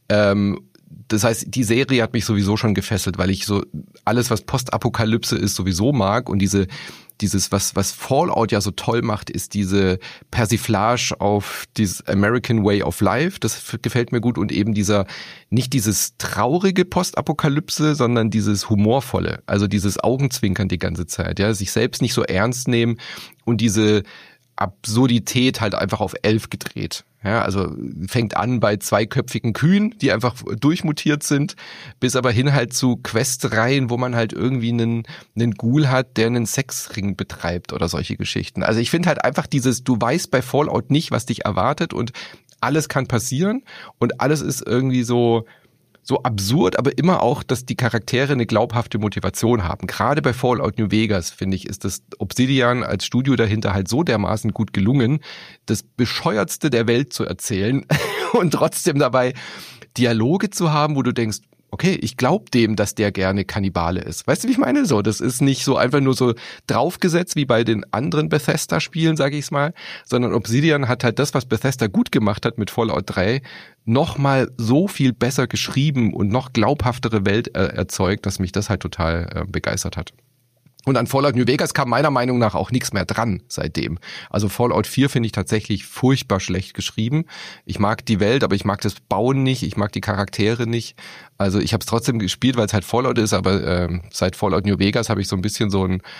Das heißt, die Serie hat mich sowieso schon gefesselt, weil ich so alles, was Postapokalypse ist, sowieso mag. Und dieses, was Fallout ja so toll macht, ist diese Persiflage auf dieses American Way of Life. Das gefällt mir gut. Und eben nicht dieses traurige Postapokalypse, sondern dieses humorvolle. Also dieses Augenzwinkern die ganze Zeit. Ja, sich selbst nicht so ernst nehmen und diese Absurdität halt einfach auf 11 gedreht. Ja, also fängt an bei zweiköpfigen Kühen, die einfach durchmutiert sind, bis aber hin halt zu Questreihen, wo man halt irgendwie einen Ghoul hat, der einen Sexring betreibt oder solche Geschichten. Also ich finde halt einfach du weißt bei Fallout nicht, was dich erwartet und alles kann passieren und alles ist irgendwie so absurd, aber immer auch, dass die Charaktere eine glaubhafte Motivation haben. Gerade bei Fallout New Vegas, finde ich, ist das Obsidian als Studio dahinter halt so dermaßen gut gelungen, das Bescheuertste der Welt zu erzählen und trotzdem dabei Dialoge zu haben, wo du denkst, okay, ich glaube dem, dass der gerne Kannibale ist. Weißt du, wie ich meine? So, das ist nicht so einfach nur so draufgesetzt wie bei den anderen Bethesda-Spielen, sage ich's mal, sondern Obsidian hat halt das, was Bethesda gut gemacht hat mit Fallout 3, nochmal so viel besser geschrieben und noch glaubhaftere Welt erzeugt, dass mich das halt total begeistert hat. Und an Fallout New Vegas kam meiner Meinung nach auch nichts mehr dran seitdem. Also Fallout 4 finde ich tatsächlich furchtbar schlecht geschrieben. Ich mag die Welt, aber ich mag das Bauen nicht, ich mag die Charaktere nicht. Also ich habe es trotzdem gespielt, weil es halt Fallout ist, aber seit Fallout New Vegas habe ich so ein bisschen so ein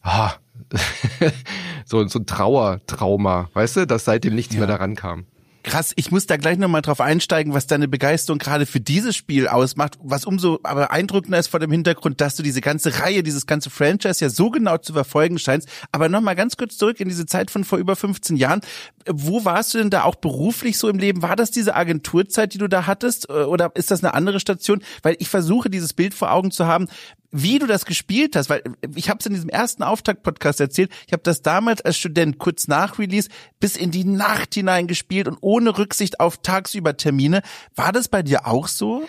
Trauertrauma, weißt du, dass seitdem nichts mehr daran kam. Krass, ich muss da gleich nochmal drauf einsteigen, was deine Begeisterung gerade für dieses Spiel ausmacht, was umso aber beeindruckender ist vor dem Hintergrund, dass du diese ganze Reihe, dieses ganze Franchise ja so genau zu verfolgen scheinst. Aber nochmal ganz kurz zurück in diese Zeit von vor über 15 Jahren. Wo warst du denn da auch beruflich so im Leben? War das diese Agenturzeit, die du da hattest? Oder ist das eine andere Station? Weil ich versuche, dieses Bild vor Augen zu haben, wie du das gespielt hast, weil ich habe es in diesem ersten Auftakt-Podcast erzählt, ich habe das damals als Student kurz nach Release bis in die Nacht hinein gespielt und ohne Rücksicht auf tagsüber Termine. War das bei dir auch so?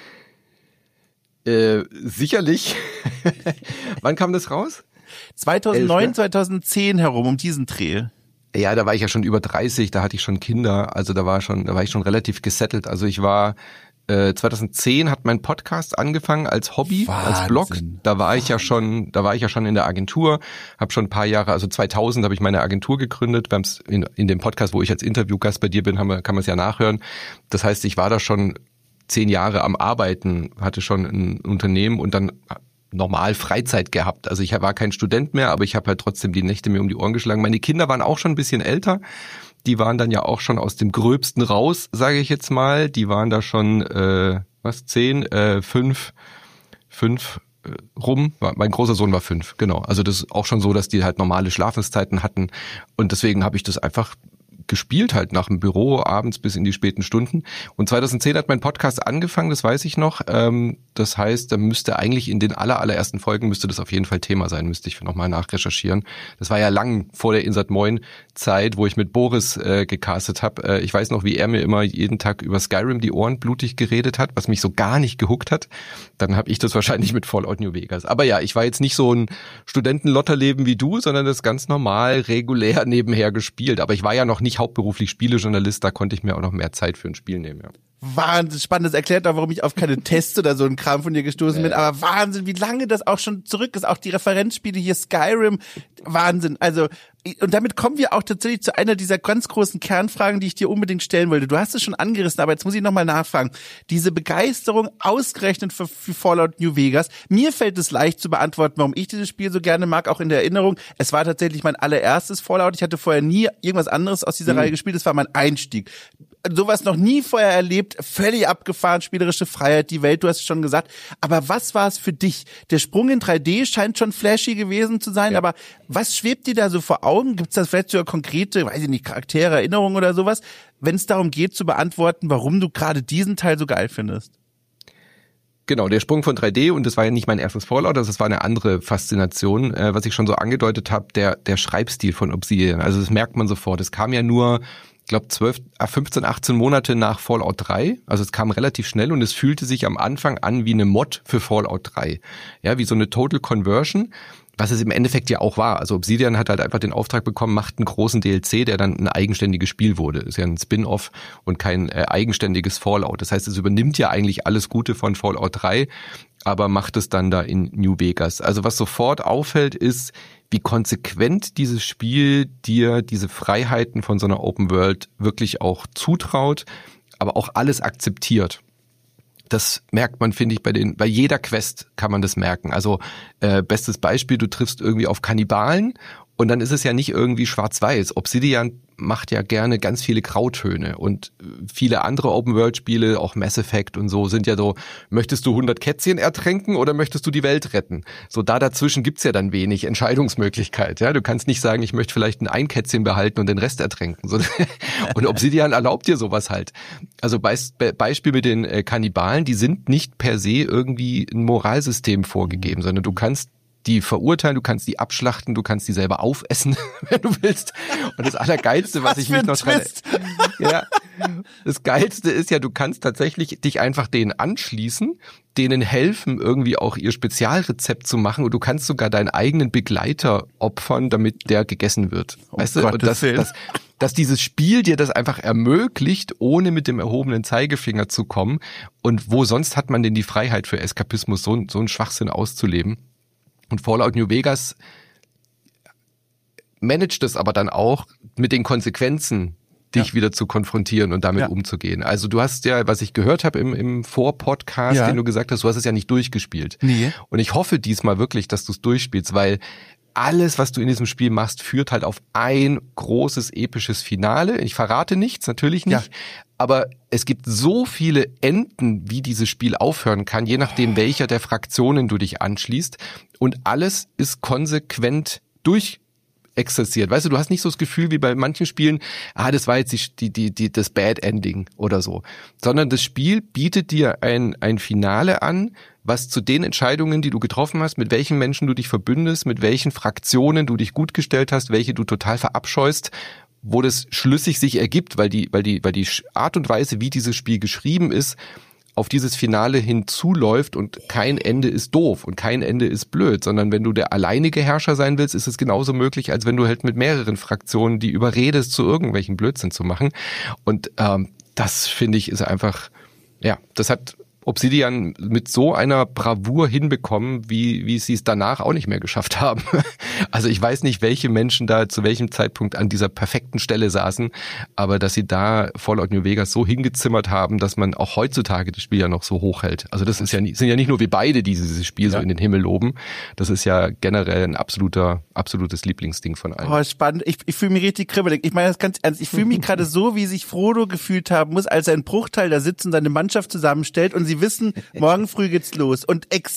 Sicherlich. Wann kam das raus? 2009, 11, 2010 herum, um diesen Dreh. Ja, da war ich ja schon über 30, da hatte ich schon Kinder, also da war ich schon relativ gesettelt. Also ich war 2010 hat mein Podcast angefangen als Hobby, Wahnsinn. Als Blog. Da war ich ja schon in der Agentur, habe schon ein paar Jahre, also 2000 habe ich meine Agentur gegründet. Wir haben es in dem Podcast, wo ich als Interviewgast bei dir bin, kann man es ja nachhören. Das heißt, ich war da schon 10 Jahre am Arbeiten, hatte schon ein Unternehmen und dann normal Freizeit gehabt. Also ich war kein Student mehr, aber ich habe halt trotzdem die Nächte mir um die Ohren geschlagen. Meine Kinder waren auch schon ein bisschen älter. Die waren dann ja auch schon aus dem Gröbsten raus, sage ich jetzt mal. Die waren da schon, 5, rum. Mein großer Sohn war 5, genau. Also das ist auch schon so, dass die halt normale Schlafenszeiten hatten und deswegen habe ich das einfach gespielt halt nach dem Büro abends bis in die späten Stunden. Und 2010 hat mein Podcast angefangen, das weiß ich noch. Das heißt, da müsste eigentlich in den allerersten Folgen müsste das auf jeden Fall Thema sein, müsste ich nochmal nachrecherchieren. Das war ja lang vor der Insert Moin Zeit, wo ich mit Boris gecastet habe. Ich weiß noch, wie er mir immer jeden Tag über Skyrim die Ohren blutig geredet hat, was mich so gar nicht gehuckt hat. Dann habe ich das wahrscheinlich mit Fallout New Vegas. Aber ja, ich war jetzt nicht so ein Studentenlotterleben wie du, sondern das ganz normal, regulär nebenher gespielt. Aber ich war ja noch nicht hauptberuflich Spielejournalist, da konnte ich mir auch noch mehr Zeit für ein Spiel nehmen, ja. Wahnsinn, spannend. Das erklärt auch, warum ich auf keine Tests oder so einen Kram von dir gestoßen bin. Aber Wahnsinn, wie lange das auch schon zurück ist. Auch die Referenzspiele hier, Skyrim, Wahnsinn. Also, und damit kommen wir auch tatsächlich zu einer dieser ganz großen Kernfragen, die ich dir unbedingt stellen wollte. Du hast es schon angerissen, aber jetzt muss ich nochmal nachfragen. Diese Begeisterung ausgerechnet für Fallout New Vegas. Mir fällt es leicht zu beantworten, warum ich dieses Spiel so gerne mag, auch in der Erinnerung. Es war tatsächlich mein allererstes Fallout. Ich hatte vorher nie irgendwas anderes aus dieser Reihe gespielt. Es war mein Einstieg. Sowas noch nie vorher erlebt, völlig abgefahren, spielerische Freiheit, die Welt, du hast es schon gesagt. Aber was war es für dich? Der Sprung in 3D scheint schon flashy gewesen zu sein, aber was schwebt dir da so vor Augen? Gibt es da vielleicht sogar konkrete, weiß ich nicht, Charaktere, Erinnerungen oder sowas, wenn es darum geht zu beantworten, warum du gerade diesen Teil so geil findest? Genau, der Sprung von 3D, und das war ja nicht mein erstes Fallout, das war eine andere Faszination, was ich schon so angedeutet habe, der Schreibstil von Obsidian. Also das merkt man sofort. Es kam ja nur, ich glaube 15, 18 Monate nach Fallout 3, also es kam relativ schnell und es fühlte sich am Anfang an wie eine Mod für Fallout 3. Ja, wie so eine Total Conversion, was es im Endeffekt ja auch war. Also Obsidian hat halt einfach den Auftrag bekommen, macht einen großen DLC, der dann ein eigenständiges Spiel wurde. Ist ja ein Spin-off und kein eigenständiges Fallout. Das heißt, es übernimmt ja eigentlich alles Gute von Fallout 3, aber macht es dann da in New Vegas. Also was sofort auffällt, ist, wie konsequent dieses Spiel dir diese Freiheiten von so einer Open World wirklich auch zutraut, aber auch alles akzeptiert. Das merkt man, finde ich, bei jeder Quest kann man das merken. Also bestes Beispiel, du triffst irgendwie auf Kannibalen und dann ist es ja nicht irgendwie schwarz-weiß. Obsidian macht ja gerne ganz viele Grautöne und viele andere Open-World-Spiele, auch Mass Effect und so, sind ja so, möchtest du 100 Kätzchen ertränken oder möchtest du die Welt retten? So dazwischen gibt's ja dann wenig Entscheidungsmöglichkeit. Ja, du kannst nicht sagen, ich möchte vielleicht ein Kätzchen behalten und den Rest ertränken. So, und Obsidian erlaubt dir sowas halt. Also Beispiel mit den Kannibalen, die sind nicht per se irgendwie ein Moralsystem vorgegeben, sondern du kannst die verurteilen, du kannst die abschlachten, du kannst die selber aufessen, wenn du willst. Und das Allergeilste, was ich mich noch dran... Ja, das Geilste ist ja, du kannst tatsächlich dich einfach denen anschließen, denen helfen, irgendwie auch ihr Spezialrezept zu machen und du kannst sogar deinen eigenen Begleiter opfern, damit der gegessen wird. Weißt du? Und dass dieses Spiel dir das einfach ermöglicht, ohne mit dem erhobenen Zeigefinger zu kommen. Und wo sonst hat man denn die Freiheit für Eskapismus, so einen Schwachsinn auszuleben? Und Fallout New Vegas managt es aber dann auch mit den Konsequenzen, dich wieder zu konfrontieren und damit umzugehen. Also du hast ja, was ich gehört habe im Vorpodcast, den du gesagt hast, du hast es ja nicht durchgespielt. Nee. Und ich hoffe diesmal wirklich, dass du es durchspielst, weil alles, was du in diesem Spiel machst, führt halt auf ein großes, episches Finale. Ich verrate nichts, natürlich nicht. Aber es gibt so viele Enden, wie dieses Spiel aufhören kann, je nachdem, welcher der Fraktionen du dich anschließt. Und alles ist konsequent durchexerziert. Weißt du hast nicht so das Gefühl wie bei manchen Spielen, das war jetzt das Bad Ending oder so. Sondern das Spiel bietet dir ein Finale an, was zu den Entscheidungen, die du getroffen hast, mit welchen Menschen du dich verbündest, mit welchen Fraktionen du dich gut gestellt hast, welche du total verabscheust, wo das schlüssig sich ergibt, weil die Art und Weise, wie dieses Spiel geschrieben ist, auf dieses Finale hinzuläuft und kein Ende ist doof und kein Ende ist blöd, sondern wenn du der alleinige Herrscher sein willst, ist es genauso möglich, als wenn du halt mit mehreren Fraktionen die überredest, zu irgendwelchen Blödsinn zu machen. Und das, finde ich, ist einfach, das hat Obsidian mit so einer Bravour hinbekommen, wie sie es danach auch nicht mehr geschafft haben. Also ich weiß nicht, welche Menschen da zu welchem Zeitpunkt an dieser perfekten Stelle saßen, aber dass sie da Fallout New Vegas so hingezimmert haben, dass man auch heutzutage das Spiel ja noch so hoch hält. Also das ist sind ja nicht nur wir beide, die dieses Spiel so in den Himmel loben. Das ist ja generell ein absolutes Lieblingsding von allen. Oh, spannend. Ich fühle mich richtig kribbelig. Ich meine das ganz ernst. Ich fühle mich gerade so, wie sich Frodo gefühlt haben muss, als er in Bruchteil da sitzt und seine Mannschaft zusammenstellt und sie wissen, morgen früh geht's los. Und exakt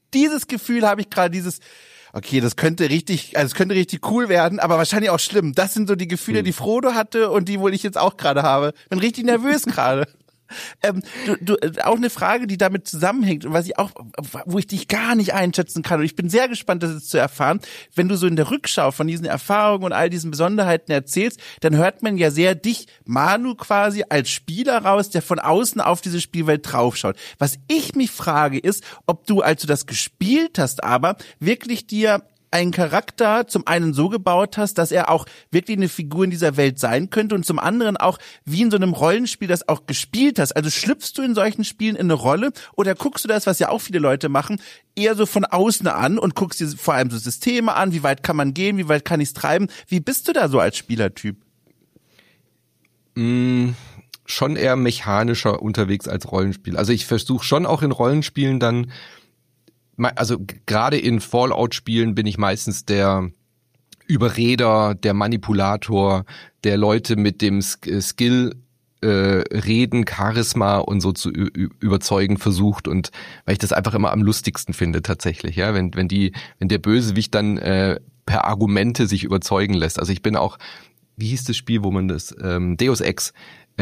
dieses Gefühl habe ich gerade, okay, das könnte richtig cool werden, aber wahrscheinlich auch schlimm. Das sind so die Gefühle, die Frodo hatte und die wohl ich jetzt auch gerade habe. Bin richtig nervös gerade. Auch eine Frage, die damit zusammenhängt und wo ich dich gar nicht einschätzen kann und ich bin sehr gespannt, das jetzt zu erfahren. Wenn du so in der Rückschau von diesen Erfahrungen und all diesen Besonderheiten erzählst, dann hört man ja sehr dich, Manu, quasi als Spieler raus, der von außen auf diese Spielwelt draufschaut. Was ich mich frage ist, ob du, als du das gespielt hast, aber wirklich dir einen Charakter zum einen so gebaut hast, dass er auch wirklich eine Figur in dieser Welt sein könnte und zum anderen auch wie in so einem Rollenspiel das auch gespielt hast. Also schlüpfst du in solchen Spielen in eine Rolle oder guckst du das, was ja auch viele Leute machen, eher so von außen an und guckst dir vor allem so Systeme an, wie weit kann man gehen, wie weit kann ich's treiben? Wie bist du da so als Spielertyp? Schon eher mechanischer unterwegs als Rollenspiel. Also ich versuche schon auch in Rollenspielen dann, also gerade in Fallout-Spielen bin ich meistens der Überreder, der Manipulator, der Leute mit dem Skill Reden, Charisma und so zu überzeugen versucht, und weil ich das einfach immer am lustigsten finde tatsächlich, ja, wenn der Bösewicht dann per Argumente sich überzeugen lässt. Also ich bin auch, wie hieß das Spiel, wo man das Deus Ex,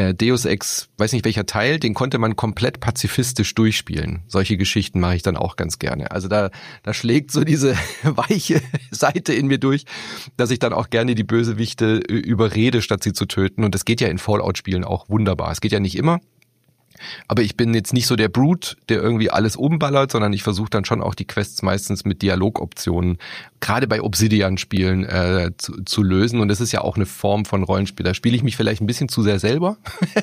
weiß nicht welcher Teil, den konnte man komplett pazifistisch durchspielen. Solche Geschichten mache ich dann auch ganz gerne. Also da schlägt so diese weiche Seite in mir durch, dass ich dann auch gerne die Bösewichte überrede, statt sie zu töten. Und das geht ja in Fallout-Spielen auch wunderbar. Es geht ja nicht immer. Aber ich bin jetzt nicht so der Brute, der irgendwie alles umballert, sondern ich versuche dann schon auch die Quests meistens mit Dialogoptionen, gerade bei Obsidian-Spielen, zu lösen. Und das ist ja auch eine Form von Rollenspiel. Da spiele ich mich vielleicht ein bisschen zu sehr selber.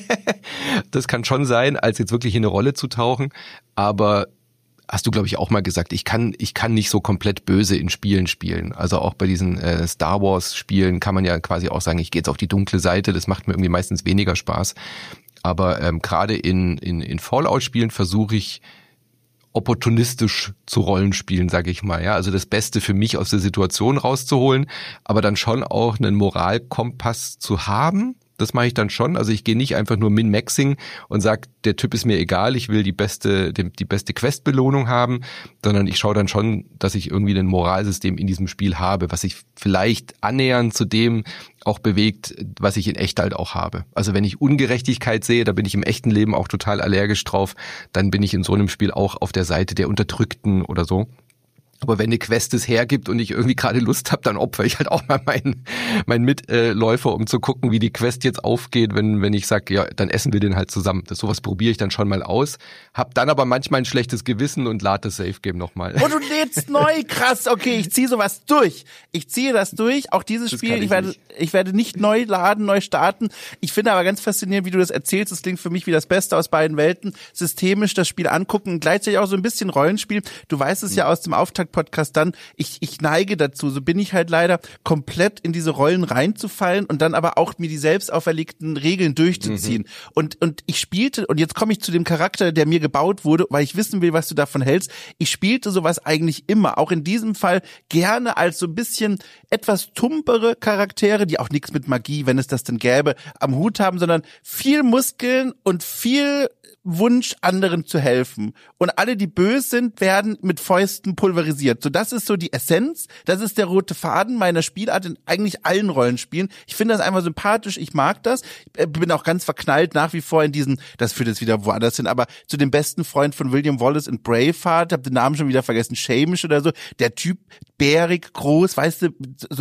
Das kann schon sein, als jetzt wirklich in eine Rolle zu tauchen. Aber hast du, glaube ich, auch mal gesagt, ich kann nicht so komplett böse in Spielen spielen. Also auch bei diesen Star Wars Spielen kann man ja quasi auch sagen, ich gehe jetzt auf die dunkle Seite. Das macht mir irgendwie meistens weniger Spaß. Aber gerade in Fallout-Spielen versuche ich opportunistisch zu Rollenspielen, sage ich mal. Ja, also das Beste für mich aus der Situation rauszuholen, aber dann schon auch einen Moralkompass zu haben. Das mache ich dann schon. Also ich gehe nicht einfach nur Min-Maxing und sage, der Typ ist mir egal, ich will die beste Questbelohnung haben, sondern ich schaue dann schon, dass ich irgendwie ein Moralsystem in diesem Spiel habe, was sich vielleicht annähernd zu dem auch bewegt, was ich in echt halt auch habe. Also wenn ich Ungerechtigkeit sehe, da bin ich im echten Leben auch total allergisch drauf, dann bin ich in so einem Spiel auch auf der Seite der Unterdrückten oder so. Aber wenn eine Quest es hergibt und ich irgendwie gerade Lust habe, dann opfere ich halt auch mal meinen Mitläufer, um zu gucken, wie die Quest jetzt aufgeht, wenn ich sage, ja, dann essen wir den halt zusammen. Sowas probiere ich dann schon mal aus, hab dann aber manchmal ein schlechtes Gewissen und lade das Safe-Game nochmal. Oh, du lädst neu, krass, okay, ich ziehe sowas durch. Ich ziehe das durch, auch dieses Spiel, ich werde nicht neu laden, neu starten. Ich finde aber ganz faszinierend, wie du das erzählst, das klingt für mich wie das Beste aus beiden Welten, systemisch das Spiel angucken, gleichzeitig auch so ein bisschen Rollenspiel. Du weißt es ja aus dem Auftakt-Podcast dann, ich neige dazu, so bin ich halt leider, komplett in diese Rollen reinzufallen und dann aber auch mir die selbst auferlegten Regeln durchzuziehen. Und ich spielte, und jetzt komme ich zu dem Charakter, der mir gebaut wurde, weil ich wissen will, was du davon hältst. Ich spielte sowas eigentlich immer, auch in diesem Fall gerne als so ein bisschen etwas tumpere Charaktere, die auch nichts mit Magie, wenn es das denn gäbe, am Hut haben, sondern viel Muskeln und viel Wunsch, anderen zu helfen. Und alle, die böse sind, werden mit Fäusten pulverisiert. So, das ist so die Essenz, das ist der rote Faden meiner Spielart in eigentlich allen Rollenspielen. Ich finde das einfach sympathisch, ich mag das. Ich bin auch ganz verknallt nach wie vor in diesen, das führt jetzt wieder woanders hin, aber zu dem besten Freund von William Wallace in Braveheart, hab den Namen schon wieder vergessen, Shamish oder so, der Typ, bärig, groß, weißt du,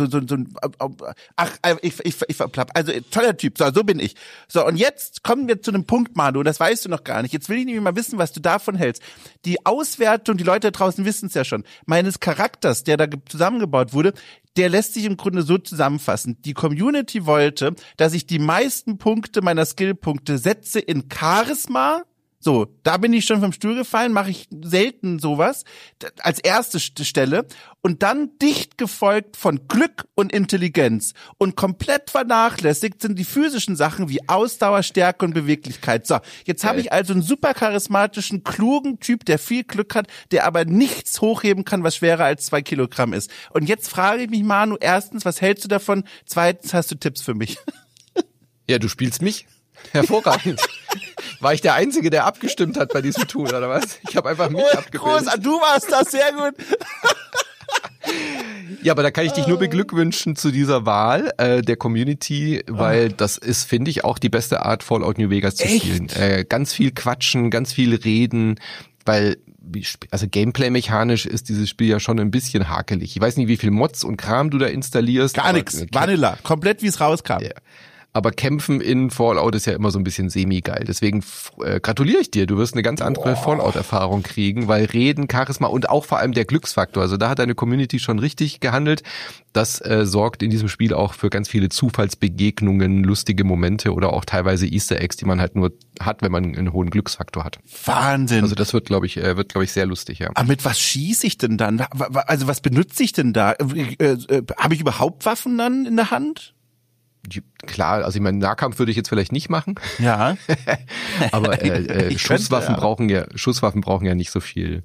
ich verplapp, also toller Typ, so bin ich. So, und jetzt kommen wir zu einem Punkt, Manu, das weißt du noch gar nicht. Jetzt will ich nämlich mal wissen, was du davon hältst. Die Auswertung, die Leute da draußen wissen es ja schon, meines Charakters, der da zusammengebaut wurde, der lässt sich im Grunde so zusammenfassen. Die Community wollte, dass ich die meisten Punkte meiner Skillpunkte setze in Charisma. So, da bin ich schon vom Stuhl gefallen, mache ich selten sowas, als erste Stelle. Und dann dicht gefolgt von Glück und Intelligenz. Und komplett vernachlässigt sind die physischen Sachen wie Ausdauer, Stärke und Beweglichkeit. So, jetzt habe ich also einen super charismatischen, klugen Typ, der viel Glück hat, der aber nichts hochheben kann, was schwerer als 2 Kilogramm ist. Und jetzt frage ich mich, Manu, erstens, was hältst du davon? Zweitens, hast du Tipps für mich? Ja, du spielst mich. Hervorragend. War ich der Einzige, der abgestimmt hat bei diesem Tool, oder was? Ich habe einfach mich abgebildet. Groß, du warst das, sehr gut. Ja, aber da kann ich dich nur beglückwünschen zu dieser Wahl der Community, weil das ist, finde ich, auch die beste Art, Fallout New Vegas zu spielen. Ganz viel quatschen, ganz viel reden, weil also Gameplay-mechanisch ist dieses Spiel ja schon ein bisschen hakelig. Ich weiß nicht, wie viel Mods und Kram du da installierst. Gar nichts, Vanilla, komplett wie es rauskam. Ja. Aber Kämpfen in Fallout ist ja immer so ein bisschen semi-geil. Deswegen gratuliere ich dir. Du wirst eine ganz andere Fallout-Erfahrung kriegen, weil Reden, Charisma und auch vor allem der Glücksfaktor. Also da hat deine Community schon richtig gehandelt. Das sorgt in diesem Spiel auch für ganz viele Zufallsbegegnungen, lustige Momente oder auch teilweise Easter Eggs, die man halt nur hat, wenn man einen hohen Glücksfaktor hat. Wahnsinn. Also das wird, glaube ich, sehr lustig, ja. Aber mit was schieße ich denn dann? Also was benutze ich denn da? Habe ich überhaupt Waffen dann in der Hand? Klar, also ich meine, Nahkampf würde ich jetzt vielleicht nicht machen. Ja. Aber Schusswaffen brauchen ja nicht so viel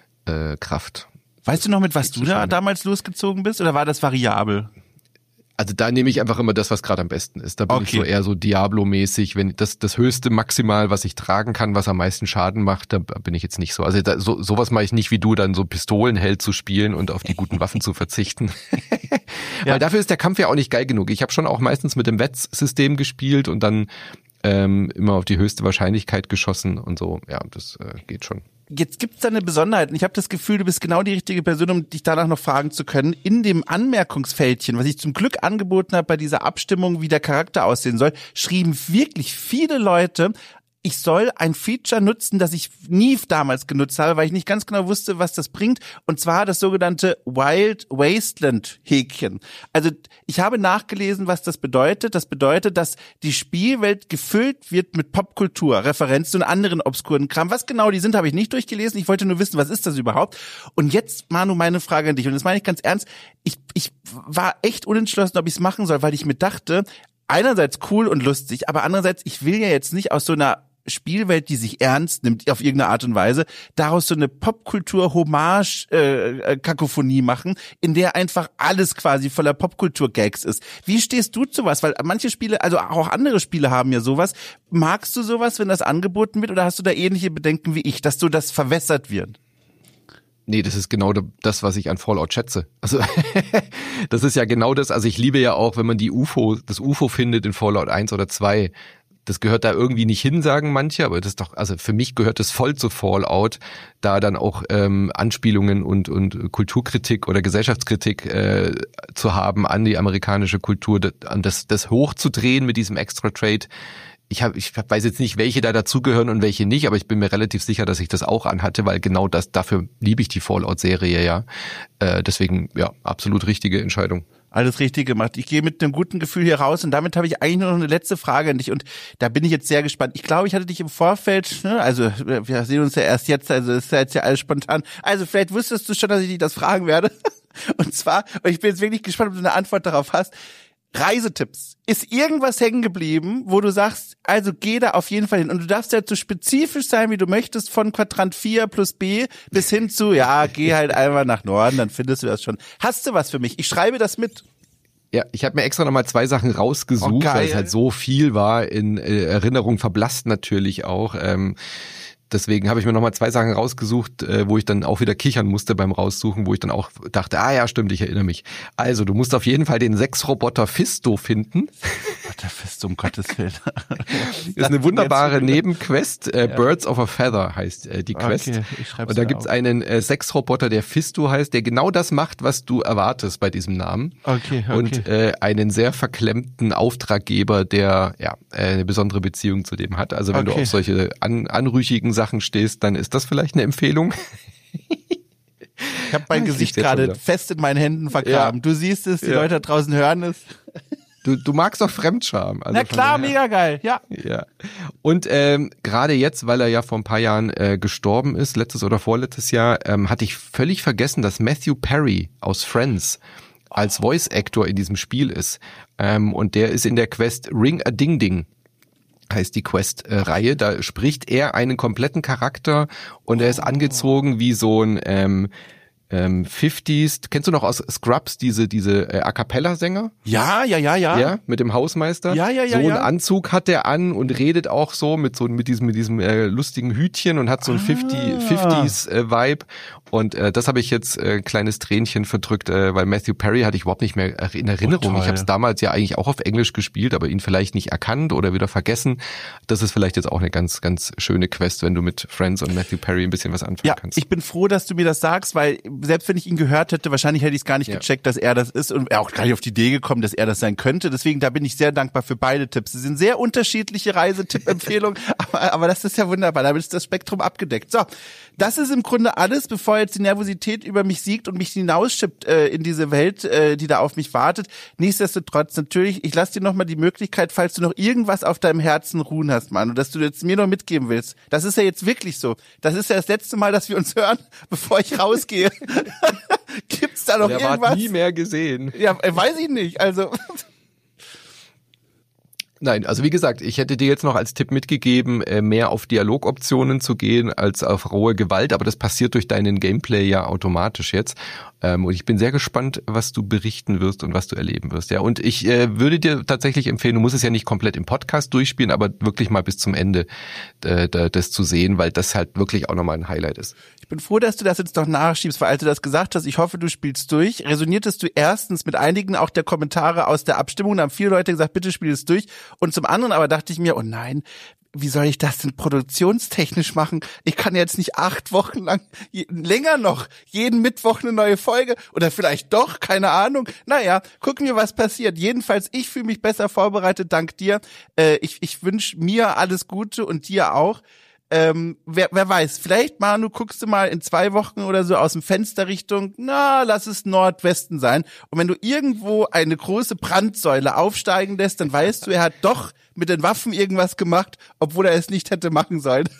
Kraft. Weißt du noch, mit was du da damals losgezogen bist, oder war das variabel? Also da nehme ich einfach immer das, was gerade am besten ist. Da bin ich so eher so Diablo-mäßig. Wenn das höchste Maximal, was ich tragen kann, was am meisten Schaden macht, da bin ich jetzt nicht so. Also sowas mache ich nicht wie du, dann so Pistolenheld zu spielen und auf die guten Waffen zu verzichten. Ja. Weil dafür ist der Kampf ja auch nicht geil genug. Ich habe schon auch meistens mit dem Wetz-System gespielt und dann immer auf die höchste Wahrscheinlichkeit geschossen und so. Ja, das geht schon. Jetzt gibt's da eine Besonderheit und ich habe das Gefühl, du bist genau die richtige Person, um dich danach noch fragen zu können. In dem Anmerkungsfältchen, was ich zum Glück angeboten habe bei dieser Abstimmung, wie der Charakter aussehen soll, schrieben wirklich viele Leute, ich soll ein Feature nutzen, das ich nie damals genutzt habe, weil ich nicht ganz genau wusste, was das bringt. Und zwar das sogenannte Wild Wasteland Häkchen. Also ich habe nachgelesen, was das bedeutet. Das bedeutet, dass die Spielwelt gefüllt wird mit Popkultur, Referenzen und anderen obskuren Kram. Was genau die sind, habe ich nicht durchgelesen. Ich wollte nur wissen, was ist das überhaupt? Und jetzt, Manu, meine Frage an dich. Und das meine ich ganz ernst. Ich war echt unentschlossen, ob ich es machen soll, weil ich mir dachte, einerseits cool und lustig, aber andererseits, ich will ja jetzt nicht aus so einer Spielwelt, die sich ernst nimmt auf irgendeine Art und Weise, daraus so eine Popkultur-Hommage-Kakophonie machen, in der einfach alles quasi voller Popkultur-Gags ist. Wie stehst du zu was? Weil manche Spiele, also auch andere Spiele haben ja sowas. Magst du sowas, wenn das angeboten wird, oder hast du da ähnliche Bedenken wie ich, dass so das verwässert wird? Nee, das ist genau das, was ich an Fallout schätze. Also das ist ja genau das. Also ich liebe ja auch, wenn man das UFO findet in Fallout 1 oder 2. Das gehört da irgendwie nicht hin, sagen manche, aber das ist doch, also für mich gehört das voll zu Fallout, da dann auch Anspielungen und Kulturkritik oder Gesellschaftskritik zu haben an die amerikanische Kultur, an das hochzudrehen mit diesem Extra Trade. Ich weiß jetzt nicht, welche da dazugehören und welche nicht, aber ich bin mir relativ sicher, dass ich das auch anhatte, weil genau dafür liebe ich die Fallout-Serie ja. Deswegen, ja, absolut richtige Entscheidung. Alles richtig gemacht. Ich gehe mit einem guten Gefühl hier raus und damit habe ich eigentlich nur noch eine letzte Frage an dich und da bin ich jetzt sehr gespannt. Ich glaube, ich hatte dich im Vorfeld, ne, also wir sehen uns ja erst jetzt, also ist ja jetzt ja alles spontan. Also vielleicht wusstest du schon, dass ich dich das fragen werde. Und zwar, und ich bin jetzt wirklich gespannt, ob du eine Antwort darauf hast. Reisetipps. Ist irgendwas hängen geblieben, wo du sagst, also geh da auf jeden Fall hin. Und du darfst ja so spezifisch sein, wie du möchtest, von Quadrant 4 plus B bis hin zu, ja, geh halt einmal nach Norden, dann findest du das schon. Hast du was für mich? Ich schreibe das mit. Ja, ich habe mir extra nochmal 2 Sachen rausgesucht, weil es halt so viel war, in Erinnerung verblasst natürlich auch. Deswegen habe ich mir nochmal 2 Sachen rausgesucht, wo ich dann auch wieder kichern musste beim Raussuchen, wo ich dann auch dachte, ja, stimmt, ich erinnere mich. Also, du musst auf jeden Fall den Sexroboter Fisto finden. Der Fisto, um Gottes Willen. Ist eine wunderbare Nebenquest. Birds of a Feather heißt die Quest. Okay, ich schreib's. Und da gibt's einen Sexroboter, der Fisto heißt, der genau das macht, was du erwartest bei diesem Namen. Okay. Und einen sehr verklemmten Auftraggeber, der eine besondere Beziehung zu dem hat. Also wenn du auf solche anrüchigen Sachen stehst, dann ist das vielleicht eine Empfehlung. Ich habe mein Gesicht gerade fest in meinen Händen vergraben. Ja. Du siehst es, die Leute da draußen hören es. Du magst doch Fremdscham. Also na klar, mega geil, ja. Ja. Und gerade jetzt, weil er ja vor ein paar Jahren gestorben ist, letztes oder vorletztes Jahr, hatte ich völlig vergessen, dass Matthew Perry aus Friends als Voice Actor in diesem Spiel ist. Und der ist in der Quest Ring-a-Ding-Ding. Heißt die Quest-Reihe, da spricht er einen kompletten Charakter und er ist angezogen wie so ein 50s, kennst du noch aus Scrubs diese A Cappella-Sänger? Ja. Ja, mit dem Hausmeister. Ja. So einen Anzug hat der an und redet auch so mit diesem lustigen Hütchen und hat so ein 50s-Vibe. Und das habe ich jetzt kleines Tränchen verdrückt, weil Matthew Perry hatte ich überhaupt nicht mehr in Erinnerung. Ich habe es damals ja eigentlich auch auf Englisch gespielt, aber ihn vielleicht nicht erkannt oder wieder vergessen. Das ist vielleicht jetzt auch eine ganz, ganz schöne Quest, wenn du mit Friends und Matthew Perry ein bisschen was anfangen kannst. Ich bin froh, dass du mir das sagst, weil selbst wenn ich ihn gehört hätte, wahrscheinlich hätte ich es gar nicht gecheckt, dass er das ist und auch gar nicht auf die Idee gekommen, dass er das sein könnte. Deswegen, da bin ich sehr dankbar für beide Tipps. Es sind sehr unterschiedliche Reisetipp-Empfehlungen, aber das ist ja wunderbar. Damit ist das Spektrum abgedeckt. So, das ist im Grunde alles, bevor jetzt die Nervosität über mich siegt und mich hinausschippt in diese Welt, die da auf mich wartet. Nichtsdestotrotz, natürlich, ich lasse dir nochmal die Möglichkeit, falls du noch irgendwas auf deinem Herzen ruhen hast, Mann, und dass du jetzt mir noch mitgeben willst. Das ist ja jetzt wirklich so. Das ist ja das letzte Mal, dass wir uns hören, bevor ich rausgehe. Gibt's da noch irgendwas? Der war nie mehr gesehen. Ja, weiß ich nicht, also... Nein, also wie gesagt, ich hätte dir jetzt noch als Tipp mitgegeben, mehr auf Dialogoptionen zu gehen als auf rohe Gewalt, aber das passiert durch deinen Gameplay ja automatisch jetzt. Und ich bin sehr gespannt, was du berichten wirst und was du erleben wirst. Ja, und ich würde dir tatsächlich empfehlen, du musst es ja nicht komplett im Podcast durchspielen, aber wirklich mal bis zum Ende das zu sehen, weil das halt wirklich auch nochmal ein Highlight ist. Ich bin froh, dass du das jetzt noch nachschiebst, weil als du das gesagt hast, ich hoffe, du spielst durch. Resoniertest du erstens mit einigen auch der Kommentare aus der Abstimmung, da haben viele Leute gesagt, bitte spiel es durch. Und zum anderen aber dachte ich mir, oh nein, wie soll ich das denn produktionstechnisch machen? Ich kann jetzt nicht 8 Wochen lang, länger noch, jeden Mittwoch eine neue Folge oder vielleicht doch, keine Ahnung. Naja, gucken wir, was passiert. Jedenfalls, ich fühle mich besser vorbereitet, dank dir. Ich wünsche mir alles Gute und dir auch. Wer weiß, vielleicht, Manu, guckst du mal in 2 Wochen oder so aus dem Fenster Richtung, lass es Nordwesten sein. Und wenn du irgendwo eine große Brandsäule aufsteigen lässt, dann weißt du, er hat doch mit den Waffen irgendwas gemacht, obwohl er es nicht hätte machen sollen.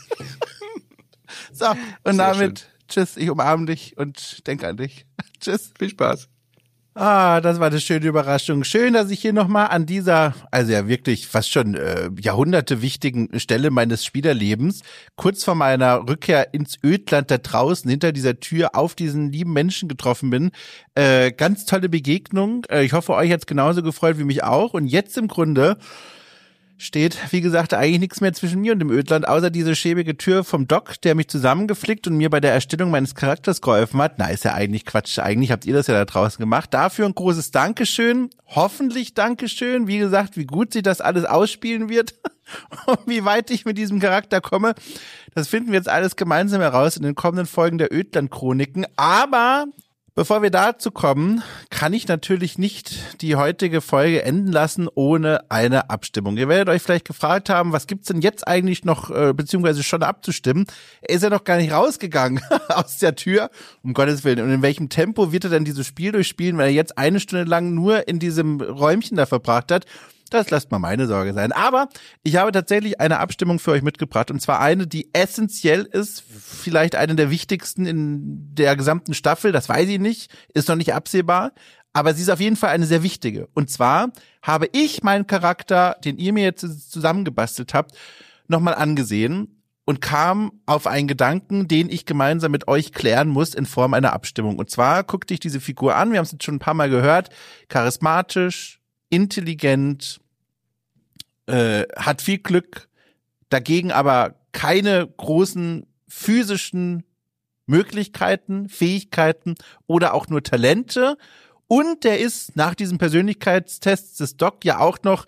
So, und sehr damit, schön. Tschüss, ich umarme dich und denke an dich. Tschüss. Viel Spaß. Das war eine schöne Überraschung. Schön, dass ich hier nochmal an dieser, also ja wirklich fast schon Jahrhunderte wichtigen Stelle meines Spielerlebens, kurz vor meiner Rückkehr ins Ödland da draußen, hinter dieser Tür auf diesen lieben Menschen getroffen bin. Ganz tolle Begegnung. Ich hoffe, euch hat's genauso gefreut wie mich auch. Und jetzt im Grunde steht, wie gesagt, eigentlich nichts mehr zwischen mir und dem Ödland, außer diese schäbige Tür vom Doc, der mich zusammengeflickt und mir bei der Erstellung meines Charakters geholfen hat. Na, ist ja eigentlich Quatsch. Eigentlich habt ihr das ja da draußen gemacht. Dafür ein großes Dankeschön. Hoffentlich Dankeschön. Wie gesagt, wie gut sich das alles ausspielen wird und wie weit ich mit diesem Charakter komme. Das finden wir jetzt alles gemeinsam heraus in den kommenden Folgen der Ödland-Chroniken. Aber bevor wir dazu kommen, kann ich natürlich nicht die heutige Folge enden lassen ohne eine Abstimmung. Ihr werdet euch vielleicht gefragt haben, was gibt's denn jetzt eigentlich noch, beziehungsweise schon abzustimmen? Er ist ja noch gar nicht rausgegangen aus der Tür, um Gottes Willen. Und in welchem Tempo wird er denn dieses Spiel durchspielen, weil er jetzt 1 Stunde lang nur in diesem Räumchen da verbracht hat? Das lasst mal meine Sorge sein. Aber ich habe tatsächlich eine Abstimmung für euch mitgebracht. Und zwar eine, die essentiell ist. Vielleicht eine der wichtigsten in der gesamten Staffel. Das weiß ich nicht. Ist noch nicht absehbar. Aber sie ist auf jeden Fall eine sehr wichtige. Und zwar habe ich meinen Charakter, den ihr mir jetzt zusammengebastelt habt, nochmal angesehen und kam auf einen Gedanken, den ich gemeinsam mit euch klären muss in Form einer Abstimmung. Und zwar guckte ich diese Figur an. Wir haben es jetzt schon ein paar Mal gehört. Charismatisch, intelligent, hat viel Glück, dagegen aber keine großen physischen Möglichkeiten, Fähigkeiten oder auch nur Talente. Und der ist nach diesem Persönlichkeitstest des Doc ja auch noch